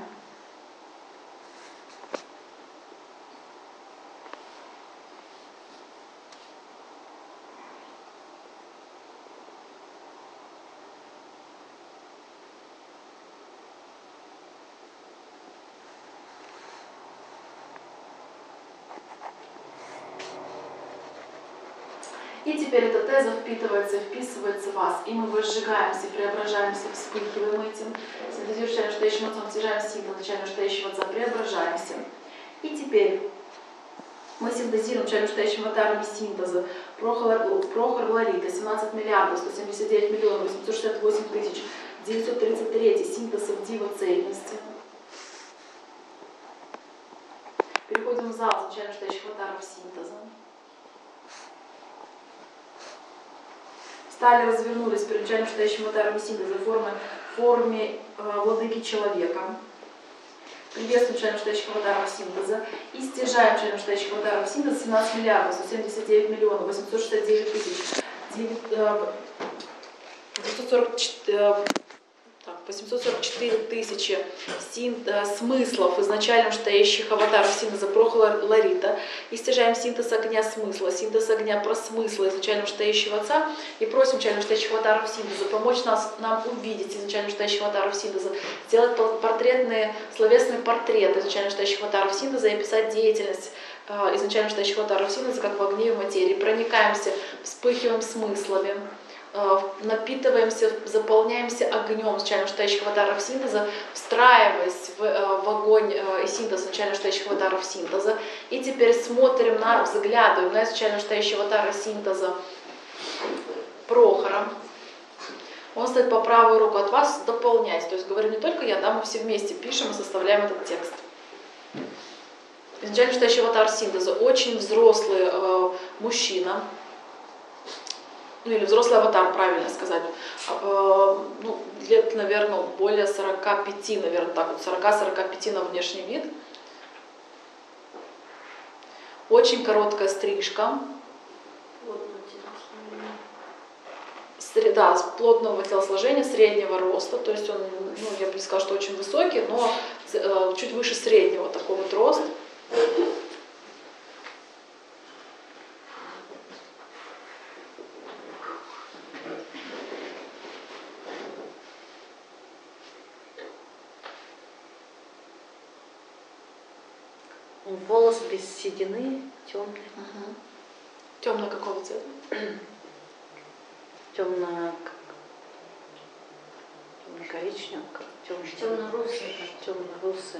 И теперь эта теза впитывается, вписывается в вас. И мы возжигаемся, преображаемся, вспыхиваем этим. Синтезируем вышестоящим Отцом, стяжаем синтез начально вышестоящего Отца, преображаемся. И теперь мы синтезируем начально вышестоящим аватарами синтеза Прохор, Прохор Лолита, семнадцать миллиардов сто семьдесят девять миллионов восемьсот шестьдесят восемь тысяч девятьсот тридцать три синтезов Дива цельности. Переходим в зал начально вышестоящих аватаров синтеза. Встали, развернулись перед начально вышестоящим аватаром синтеза в форме, в форме э, владыки человека. Приветствуем начально вышестоящих аватаров синтеза. И стяжаем начально вышестоящих аватаров синтеза семнадцать миллиардов сто семьдесят девять миллионов восемьсот шестьдесят девять тысяч девятьсот сорок четыре, восемьсот сорок четыре тысячи син, э, смыслов изначально вышестоящих аватаров синтеза Прохора Лолита. И стяжаем синтез огня смысла, синтез огня про смысла изначально вышестоящего Отца. И просим начально вышестоящих аватаров синтеза помочь нас, нам увидеть изначально вышестоящих аватаров синтеза, сделать портретные, словесные портреты изначально вышестоящих аватаров синтеза и описать деятельность э, изначально вышестоящих аватаров синтеза как в огне и в материи. Проникаемся, вспыхиваем смыслами. э, напитываемся, заполняемся огнем начально-штающих аватаров синтеза, встраиваясь в, э, в огонь э, и синтез начально-штающих аватаров синтеза. И теперь смотрим на, взглядываем на начально-штающего аватара синтеза Прохора. Он стоит по правую руку от вас, дополнять. То есть говорю не только я, да, мы все вместе пишем и составляем этот текст. Изначально считающий аватар синтеза очень взрослый э, мужчина, ну или взрослый аватар, правильно сказать, э, ну, лет, наверное, более сорока пяти, наверное, так вот, сорока-сорока пяти на внешний вид. Очень короткая стрижка. Да, плотного телосложения, среднего роста, то есть он, ну, я бы сказала, что очень высокий, но э, чуть выше среднего такой вот рост. Волос без седины, темный. Угу. Темно какого цвета? Темно, темно-коричневый, Темно-русый. темно-русый.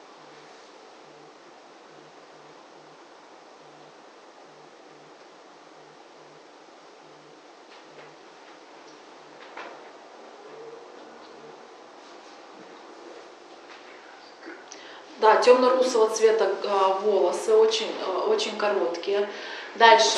Да, темно-русого цвета э, волосы, очень, э, очень короткие. Дальше.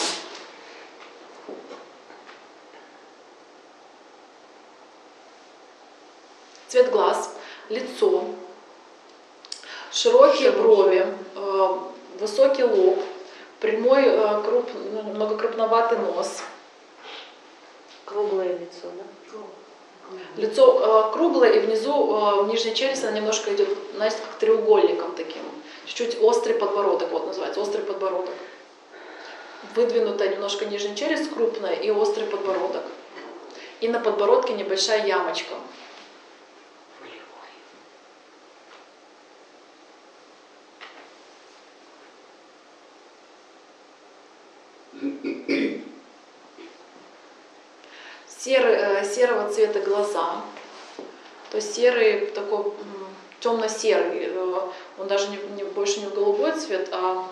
Цвет глаз, лицо, широкие брови, э, высокий лоб, прямой, э, круп, ну, немного крупноватый нос. Круглое лицо, да? Лицо э, круглое, и внизу, э, в нижней челюсти, она немножко идет, знаете, как треугольником таким. Чуть-чуть острый подбородок, вот называется, острый подбородок. Выдвинутая немножко нижняя челюсть, крупная, и острый подбородок. И на подбородке небольшая ямочка. Серый, э, серого цвета глаза, то есть серый, такой темно-серый, э, он даже не, не, больше не в голубой цвет, а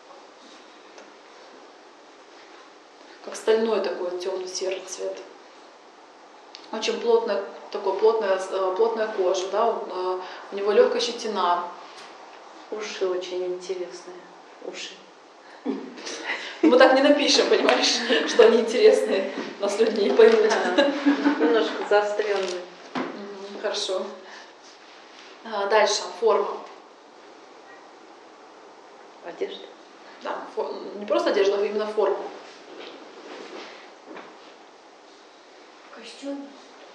как стальной такой темно-серый цвет. Очень плотная, такой плотная, плотная кожа, да, он, э, у него легкая щетина. Уши очень интересные. Уши. Мы так не напишем, понимаешь, что они интересные, у нас люди не поймут. Немножко заостренные. Хорошо. Дальше, форма. Одежда. Да, не просто одежда, а именно форма. Костюм.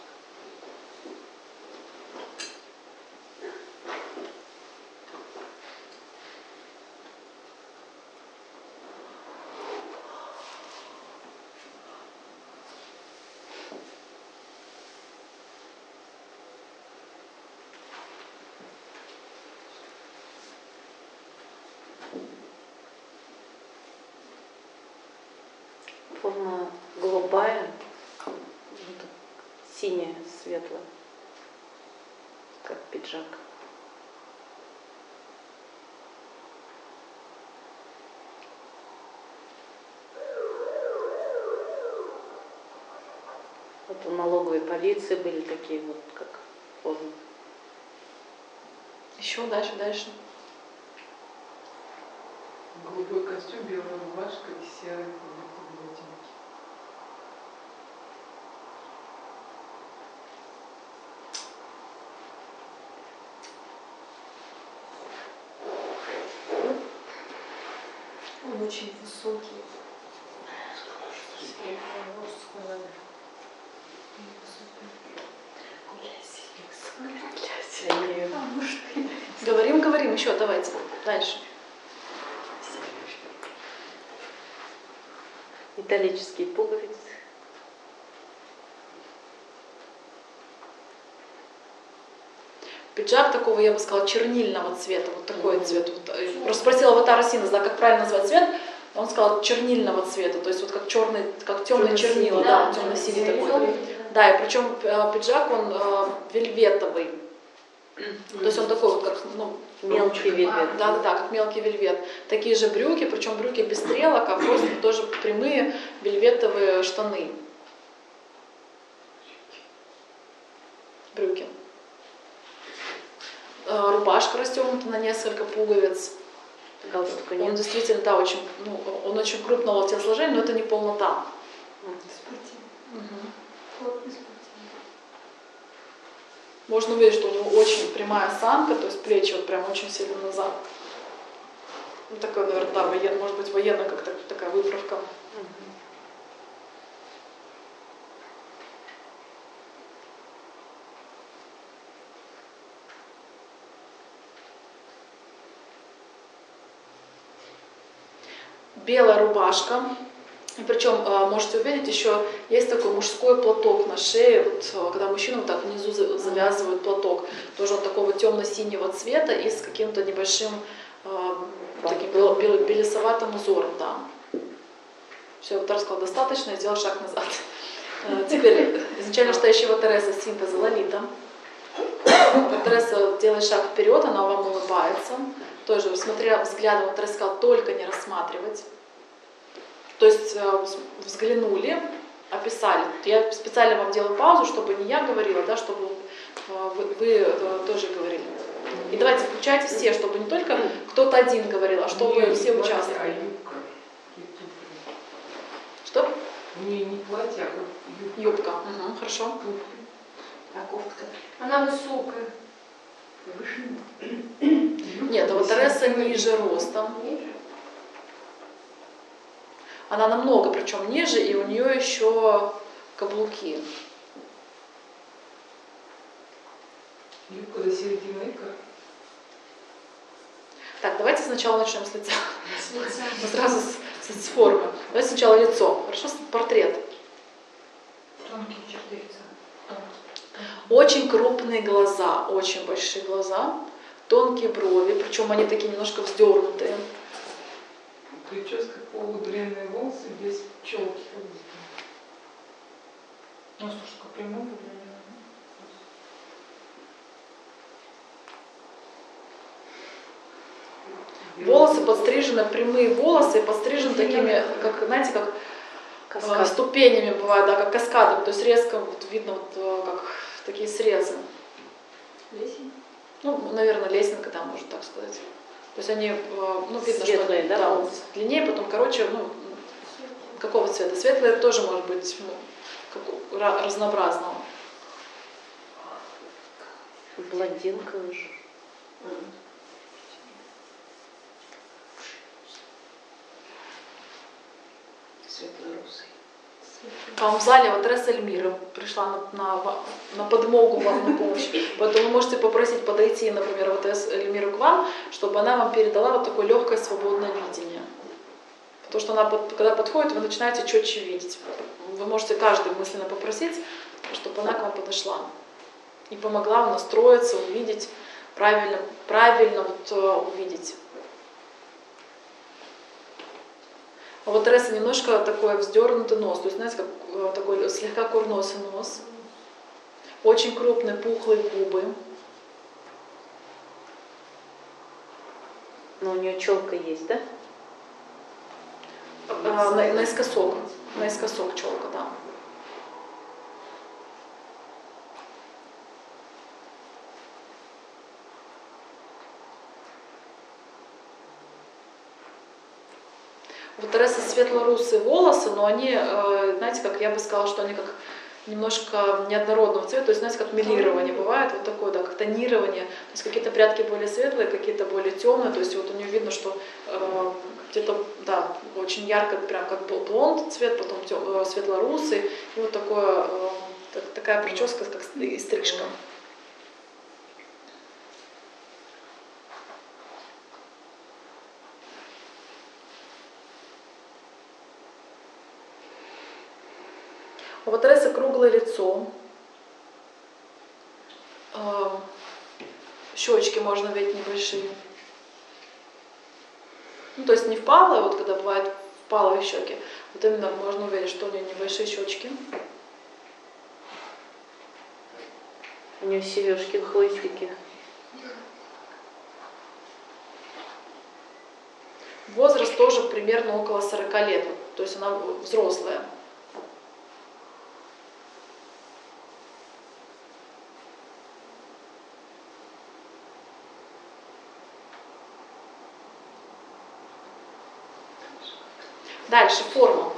Форма голубая, синяя, светлая, как пиджак. Вот у налоговой полиции были такие вот, как формы. Еще дальше, дальше. Голубой костюм, белая рубашка и серый ботинки. Он очень высокий. Говорим, говорим, еще давайте. Дальше. Металлические пуговицы. Пиджак такого, я бы сказала, чернильного цвета, вот такой mm-hmm. цвет. Вот, просто спросила аватара синтез, да, как правильно назвать цвет. он сказал чернильного цвета, то есть вот как черный, как темные Темно-синий, чернила, да, да, темно-синий да, такой. зеленый. Да, и причем э, пиджак он э, вельветовый, то есть он такой вот как, ну, Мелкий вельвет. да, да, да, как мелкий вельвет. Такие же брюки, причем брюки без стрелок, а просто тоже прямые вельветовые штаны. Брюки. Э, Рубашка расстегнута на несколько пуговиц. Галстука Он нет. действительно, да, очень, ну, он очень крупного телосложения, но это не полнота. Спортивный. Плотный спортивный. Можно увидеть, что у него очень прямая осанка, то есть плечи вот прям очень сильно назад. Ну, такой, наверное, да, воен, может быть, военная как-то такая выправка. Белая рубашка. И причем э, можете увидеть, еще есть такой мужской платок на шее, вот, э, когда мужчина вот так внизу за- завязывают платок, тоже он такого темно-синего цвета и с каким-то небольшим э, таким бел- бел- белесоватым узором, да. Все, я вот рассказала достаточно, я сделала шаг назад. Э, Теперь изначально стоящего Тереса синтеза Лолита. Тереса делает шаг вперед, она вам улыбается. Тоже, смотря взглядом, Тереса сказала, только не рассматривать. То есть э, взглянули, описали. Я специально вам делаю паузу, чтобы не я говорила, да, чтобы э, вы, вы э, тоже говорили. И давайте включайте все, чтобы не только кто-то один говорил, а чтобы Не, все не платье, а участвовали. юбка. И туфли. Что? Не, не платье, а вот юбка. Юбка. Угу, хорошо. Туфли. А кофта? Она высокая. Выше. Нет, а вот Тереса ниже ростом. Ниже? Она намного, причем ниже, и у нее еще каблуки. Юбка до середины икр. Так, давайте сначала начнем с лица. С лица. Мы сразу с, с- с формы. Давайте сначала лицо. Хорошо, портрет. Тонкие черты лица. Очень крупные глаза, очень большие глаза, тонкие брови, причем они такие немножко вздернутые. Прическа полудлинные волосы без челки. как будто. Ну, слушай, как прямой выглядит. Волосы подстрижены, прямые волосы, подстрижены такими, как, знаете, как э, Каскад. ступенями бывает, да, как каскадом, то есть резко вот видно вот э, как такие срезы. Лесень. Ну, наверное, лесенка, да, можно так сказать. То есть они, э, ну, видно, Светлые, что да, да, волосы? длиннее, потом короче, ну, какого цвета? Светлые тоже может быть ну, как у- ra- разнообразного. Блондинка уже. Светло-русый. К вам в зале вот Тереса Эльмира пришла на, на, ва- на подмогу вам, на помощь. Поэтому вы можете попросить подойти, например, вот Тереса Эльмиру к вам, чтобы она вам передала вот такое легкое свободное видение. Потому что она, под- когда подходит, вы начинаете четче видеть. Вы можете каждый мысленно попросить, чтобы она к вам подошла и помогла вам настроиться, увидеть, правильно, правильно вот, э, увидеть. А вот Тереса немножко такой вздернутый нос, то есть, знаете, как э, такой слегка курносый нос, очень крупные пухлые губы. Но у нее челка есть, да? А, на- наискосок, наискосок челка, да. Вот Тереса светло-русые волосы, но они, э, знаете, как я бы сказала, что они как немножко неоднородного цвета, то есть, знаете, как мелирование бывает, вот такое, да, как тонирование, то есть какие-то прядки более светлые, какие-то более темные, то есть вот у нее видно, что э, где-то, да, очень ярко, прям как был блонд цвет, потом тем- э, светло-русый, и вот такое, э, так- такая прическа, как ст- и стрижка. У вот Тересы круглое лицо, э, щечки можно видеть небольшие. Ну, то есть не впалые, вот когда бывает впалые щеки. Вот именно можно увидеть, что у нее небольшие щечки. У нее сережки, хвостики. Возраст тоже примерно около сорока лет, вот, то есть она взрослая. Дальше форма.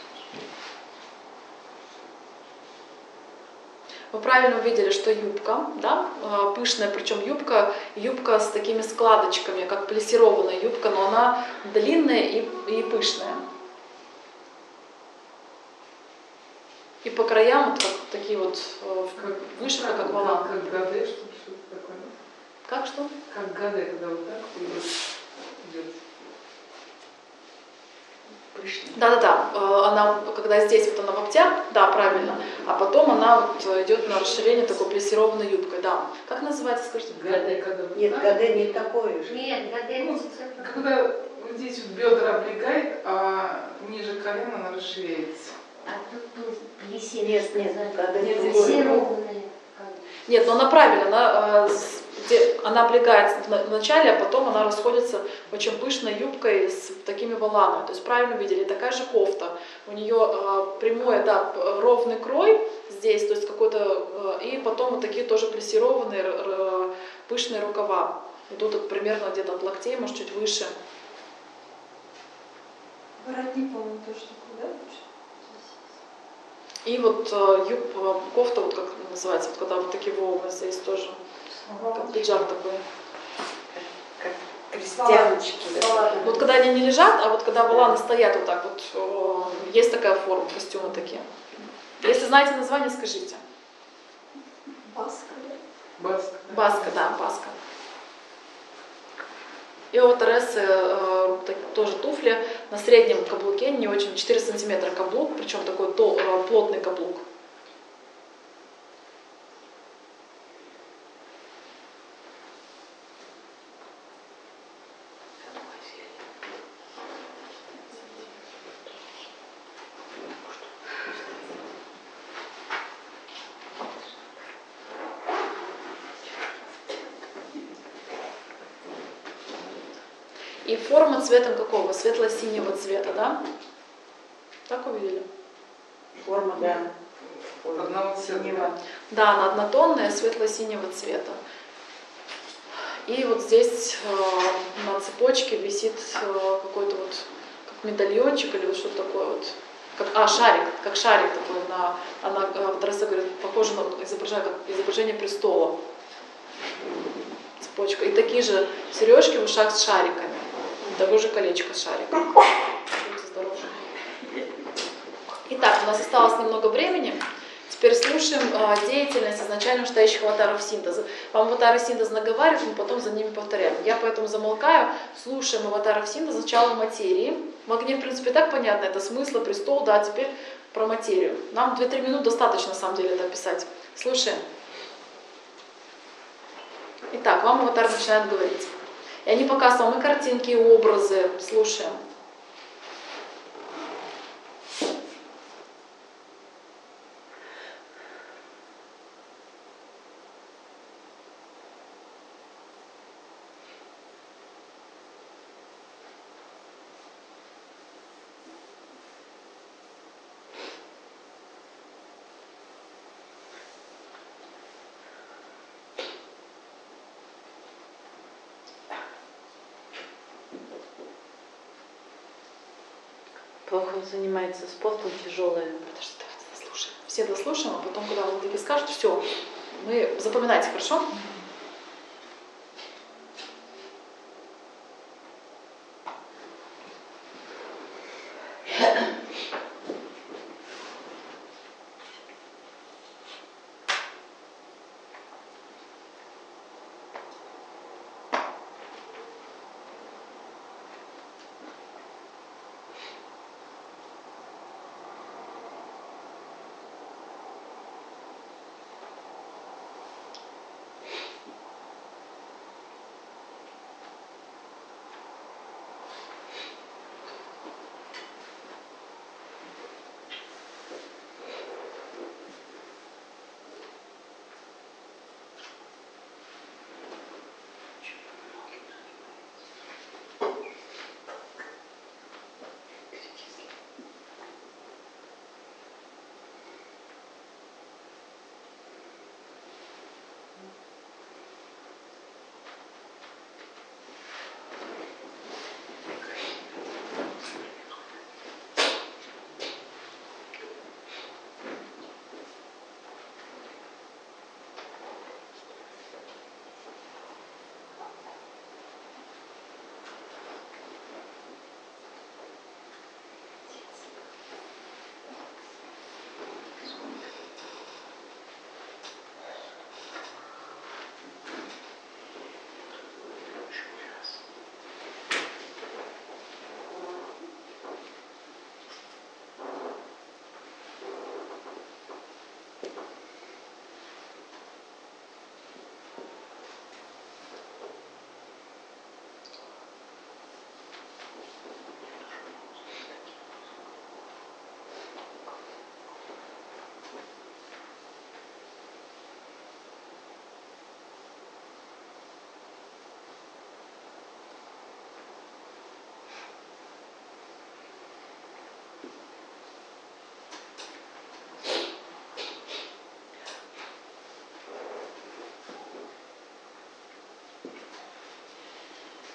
Вы правильно увидели, что юбка, да, э, пышная, причем юбка, юбка с такими складочками, как плессированная юбка, но она длинная и, и пышная. И по краям вот как, такие вот э, Как, вышивка, как, как как, волна. как гаде, что что-то такое. Как что? Как гаде, когда вот так идет. идет. Да-да-да, э, она, когда здесь вот она в обтяг, да, правильно, а потом она вот идет на расширение такой плессированной юбкой, да. Как называется, скажите? Гаде, когда вот Нет, так. Гаде не такое же. Нет, гадель Ну, когда вот здесь вот бедра облегает, а ниже колена она расширяется. А тут тут плесень. Нет, нет, Гаде Нет, здесь другое. Плессированные. Нет, но она правильно, она, э, с- где- она облегает в на- в начале, а потом она расходится очень пышной юбкой с такими воланами. То есть правильно видели, такая же кофта. У нее э, прямой, да, п- ровный крой здесь, то есть какой-то, э, и потом вот такие тоже плессированные р- р- пышные рукава. Идут вот примерно где-то от локтей, может чуть выше. Воротник, по-моему, тоже такой, да? И вот э, юб, э, кофта, вот как называется, вот когда вот такие волны здесь тоже, как пиджак такой. Как крестьяночки. да. Вот когда они не лежат, а вот когда воланы стоят вот так вот, о, есть такая форма, костюмы такие. Если знаете название, скажите. Баска, да? Баска. Баска, да, баска. И у Тересы э, так- тоже туфли на среднем каблуке, не очень, четыре сантиметра каблук, причем такой то- э, плотный каблук. И форма цветом какого? Светло-синего цвета, да? Так увидели? Форма, да. Одного цвета. Синего. Да, она однотонная, светло-синего цвета. И вот здесь э, на цепочке висит э, какой-то вот как медальончик или вот что-то такое вот. Как, а, шарик, как шарик такой. На, она, э, Тереса говорит, похоже на изображение, как изображение престола. Цепочка. И такие же сережки в ушах с шариками. Такое же колечко с шариком. Будьте здоровы. Итак, у нас осталось немного времени. Теперь слушаем э, деятельность изначально стоящих аватаров синтеза. Вам аватары синтеза наговаривают, мы потом за ними повторяем. Я поэтому замолкаю, слушаем аватаров синтеза, сначала материи. В огне, в принципе, так понятно, это смысл, престол, да, а теперь про материю. Нам две-три минуты достаточно, на самом деле, это описать. Слушаем. Итак, вам аватар начинает говорить. И они показывают вам и картинки, и образы. Слушаем. Плохо занимается спортом, тяжелое. Подожди, давайте дослушаем. Все дослушаем, а потом, когда Владыка скажет, все, мы запоминайте, хорошо?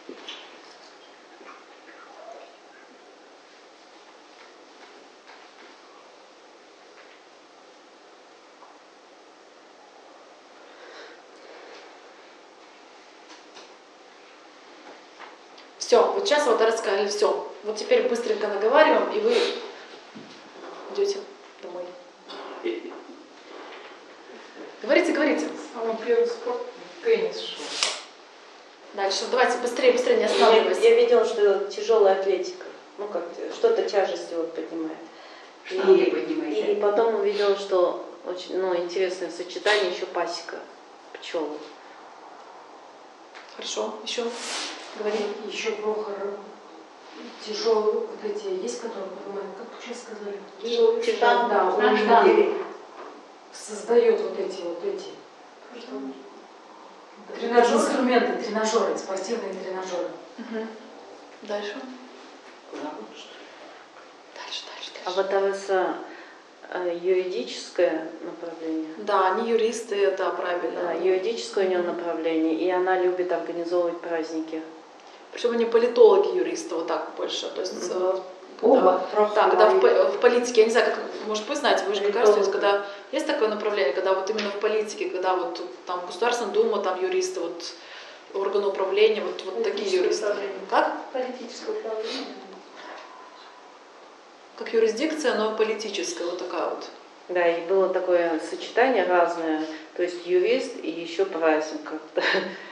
Все, вот сейчас вот рассказали все. Вот теперь быстренько наговариваем, и вы идете домой. Говорите, говорите. Самый первый спорт теннис шел. Дальше. Давайте быстрее, быстрее, не Я, останавливайся. я видела, что тяжелая атлетика. Ну, как что-то тяжести вот поднимает. Что вы И, поднимаете? И потом увидела, что очень ну, интересное сочетание, еще пасека пчелы. Хорошо, еще говори. Еще плохо тяжелые вот эти есть, которые поднимают, как вы сейчас сказали? Титан, Да, он штанги. создает вот эти вот эти. Тренажеры, инструменты, тренажеры, спортивные тренажеры. Угу. Дальше. Плавают, что ли? Дальше, дальше, А дальше. вот АВС э, юридическое направление. Да, они юристы, да, правильно. Да, юридическое у нее направление, и она любит организовывать праздники. Причем они политологи, юристы, вот так больше. То есть, э, Оба. да, когда в, по- в политике, я не знаю, как, может быть, знаете, вы же как раз, то есть, Политологи. когда есть такое направление, когда вот именно в политике, когда вот там Государственная Дума, там юристы, вот органы управления, вот, вот такие юристы. управление. Как? Политическое управление. Как юрисдикция, но политическая, вот такая вот. Да, и было такое сочетание разное, то есть юрист и еще праздник как-то.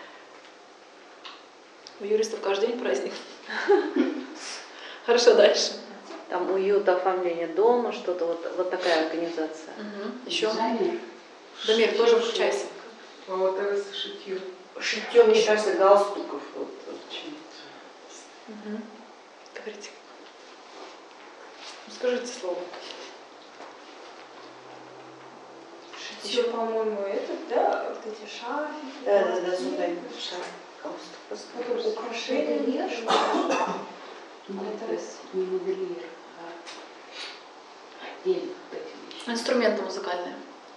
У юристов каждый день праздник. Хорошо, дальше. Там уют, оформление дома, что-то вот, вот такая организация. Еще. Дизайнер. Дамир, тоже включайся. А вот это шитье. Шитье, мне кажется, галстуков. Вот, вот чем-то. Угу. Говорите. Скажите слово. Еще, по-моему, этот, да, вот эти шарфики. Да, да, да, платки, сюда. Шар, галстук. вот это украшения. Нет, Это- то есть не модельер, а отдельно вот эти вещи. Инструменты музыкальные.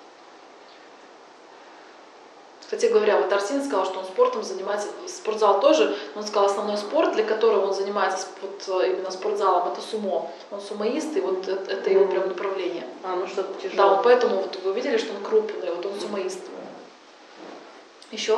Кстати говоря, вот Арсен сказал, что он спортом занимается, спортзал тоже, он сказал, основной спорт, для которого он занимается вот, именно спортзалом, это сумо. Он сумоист, и вот это, это его прям направление. А, ну что-то Да, тяжелое. он поэтому, вот вы видели, что он крупный, вот он сумоист. Еще?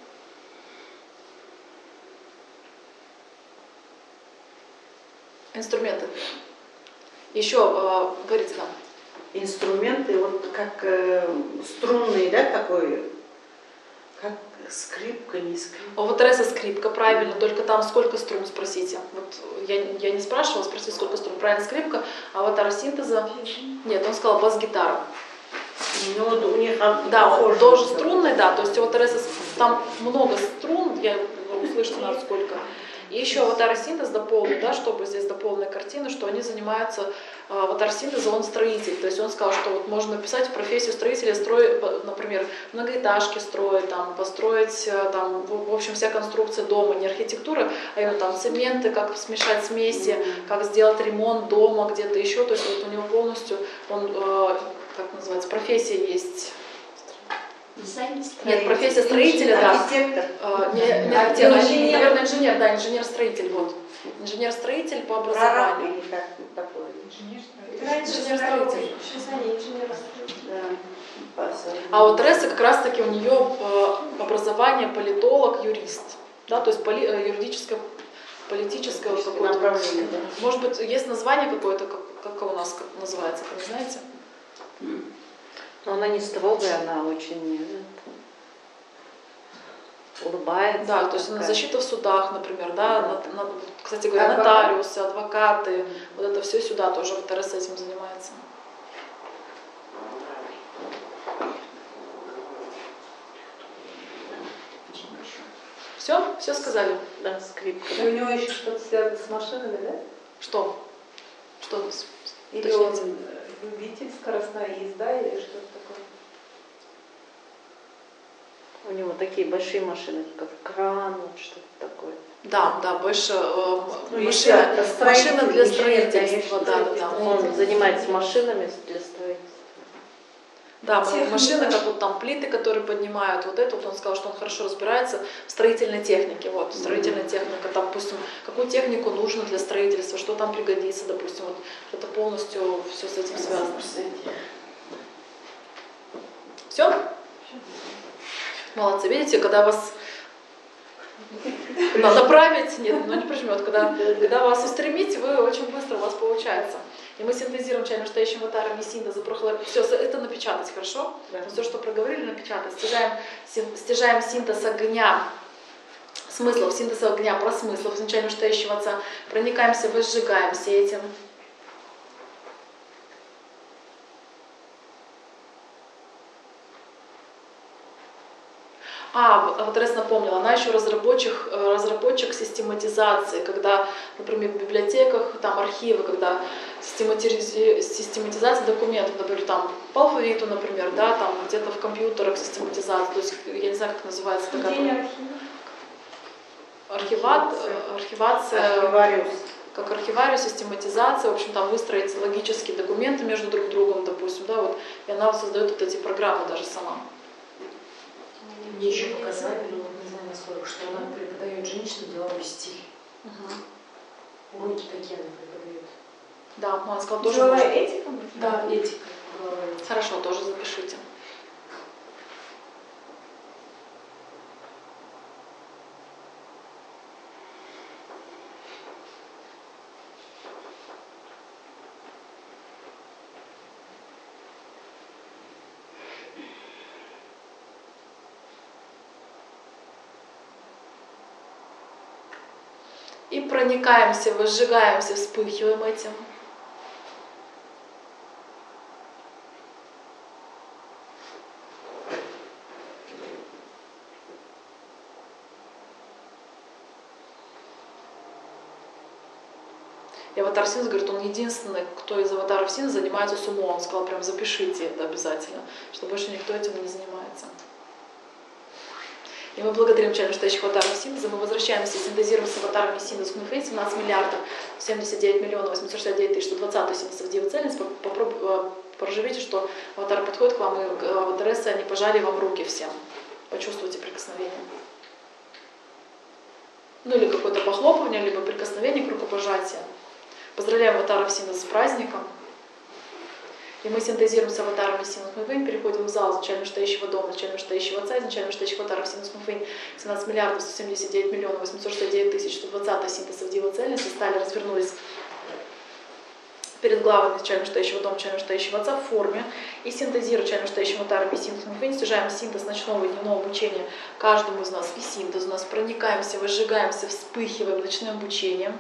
Инструменты. Еще, э, говорите нам. Инструменты, вот как э, струнный, да, такой, как скрипка, не скрипка. А вот Реса скрипка, правильно, только там сколько струн, спросите. Вот я, я не спрашивала, спросите, сколько струн. Правильно, скрипка, а аватар синтеза, нет, он сказал бас-гитара. Ну, вот у них а, Да, он похоже. тоже струнный, да, то есть у аватара Реса там много струн, я услышите, надо сколько. И еще аватар синтез дополнил, да, чтобы здесь дополненная картина, что они занимаются, аватар синтеза, он строитель. То есть он сказал, что вот можно написать в профессию строителя, строить, например, многоэтажки строить, там, построить, там, в общем, вся конструкция дома, не архитектура, а именно там цементы, как смешать смеси, как сделать ремонт дома где-то еще. То есть вот у него полностью, он, как называется, профессия есть. Нет, профессия строителя, да. Архитектор. А, не, не А архитектор, инженер? наверное, инженер, да, инженер-строитель, вот. Инженер-строитель по Прораб образованию. или как такое. Раньше Инженер-строитель. Сейчас они инженеры. Да. Паса. А вот Реса как раз-таки у нее э, образование политолог, юрист. Да, то есть поли, э, юридическое, политическое вот какое-то. Направление, да. Может быть, есть название какое-то, как, как у нас как называется, вы не знаете? Но она не строгая, она очень э, улыбается. Да, то есть на такая. защита в судах, например, да, на- на- кстати говоря, Адвокат. нотариусы, адвокаты, вот это все сюда тоже вот Реса этим занимается. Все? Все сказали? Да, скрипка. У него еще что-то связано с машинами, да? Что? Что у нас? Или он э, любитель скоростная езда или что-то такое? У него такие большие машины, как кран, вот что-то такое. Да, да, больше э, Ну, машина, если это строитель, машина для инженер, строительства. конечно, Да, да, да. Он занимается машинами для строительства. Да, м- Техника. машины, как вот там плиты, которые поднимают, вот это вот он сказал, что он хорошо разбирается в строительной технике. Вот, строительная техника, там, допустим, какую технику нужно для строительства, что там пригодится, допустим, вот это полностью все с этим связано. Все? Молодцы. Видите, когда вас надо править, нет, ну не прижмет, когда, когда вас устремить, вы очень быстро, у вас получается. И мы синтезируем чай настоящим ватарами синтеза, все это напечатать, хорошо? Да. Все, что проговорили, напечатать. Стяжаем, син- стяжаем синтез огня, смыслов, синтез огня, про смыслов изначально настоящего отца, проникаемся, возжигаемся этим. А, вот раз напомнила, она еще разработчик, э, разработчик систематизации, когда, например, в библиотеках, там архивы, когда систематизи- систематизация документов, например, там по алфавиту, например, да, там где-то в компьютерах систематизация, то есть я не знаю, как называется такая. День архива. Архиват, э, архивация, Архивариус. как архивариус, систематизация, в общем, там выстроить логические документы между друг другом, допустим, да, вот, и она создает вот эти программы даже сама. Мне еще показали, ну, не знаю насколько, что она преподает женщинам деловой стиль. Угу. Уроки такие она преподает. Да, она сказала, тоже Деловая можно. этика? может? Да, этика. деловая этика. Хорошо, тоже запишите. И проникаемся, возжигаемся, вспыхиваем этим. И аватар Синза говорит, он единственный, кто из аватаров Синза занимается сумо. Он сказал, прям запишите это обязательно, что больше никто этим не занимается. И мы благодарим чай настоящих аватаров Синтеза. Мы возвращаемся, синтезируем с аватарами Синтеза Кунфей семнадцать миллиардов семьдесят девять миллионов восемьсот шестьдесят девять тысяч сто двадцать синтезов Девы Цельниц. Попробуйте, проживите, что аватар подходит к вам, и аватарессы, они пожали вам руки всем. Почувствуйте прикосновение. Ну или какое-то похлопывание, либо прикосновение к рукопожатию. Поздравляем аватаров Синтеза с праздником. И мы синтезируем с аватарами Синус Муфейн, переходим в зал изначально настоящего дома, изначально настоящего отца, изначально настоящих аватаров Синус Муфейн, семнадцать миллиардов сто семьдесят девять миллионов восемьсот шестьдесят девять тысяч сто двадцать синтезов Девы Цельницы, стали, развернулись перед главой изначально настоящего дома, изначально настоящего отца в форме, и синтезируем изначально настоящим аватарами Синус Муфейн, снижаем синтез ночного и дневного обучения каждому из нас, и синтез у нас, проникаемся, возжигаемся, вспыхиваем ночным обучением.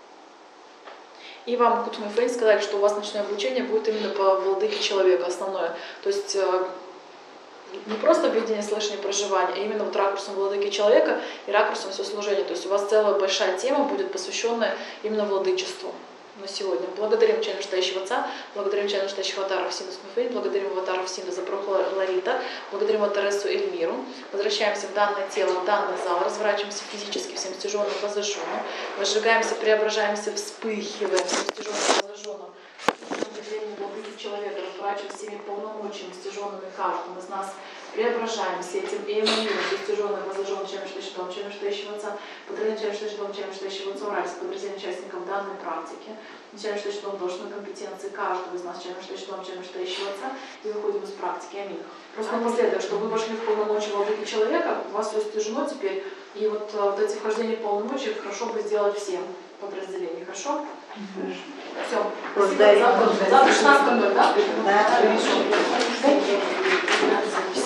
И вам Кутмы Фейн сказали, что у вас ночное обучение будет именно по владыке человека основное. То есть не просто видение, слышание, проживание, а именно вот ракурсом владыки человека и ракурсом все служения. То есть у вас целая большая тема будет посвященная именно владычеству на сегодня. Благодарим чай настоящего отца, благодарим чай настоящих аватаров Синус Муфейн, благодарим аватаров Синтеза Прохла Ларита, благодарим аватаресу Эльмиру. Возвращаемся в данное тело, в данный зал, разворачиваемся физически всем стяженным по зажженным, возжигаемся, преображаемся, вспыхиваем всем стяженным по зажженным. Владыки человека, разворачиваемся всеми полномочиями, стяженными каждым из нас, преображаемся этим и эманируем достиженным, возложенным чем что чем настоящего отца, подрываем чем что чем настоящего отца, уральских подразделений участников данной практики, чем что что должностной компетенции каждого из нас, чем что что чем настоящего отца, и выходим из практики. Аминь. Просто напоследок, чтобы вы вошли в полномочия владыки человека, у вас все стяжено теперь, и вот, вот эти вхождения в полномочия хорошо бы сделать всем подразделениям, хорошо? Все. Спасибо. Завтра, завтра шестнадцать ноль ноль, да? Да. Хорошо.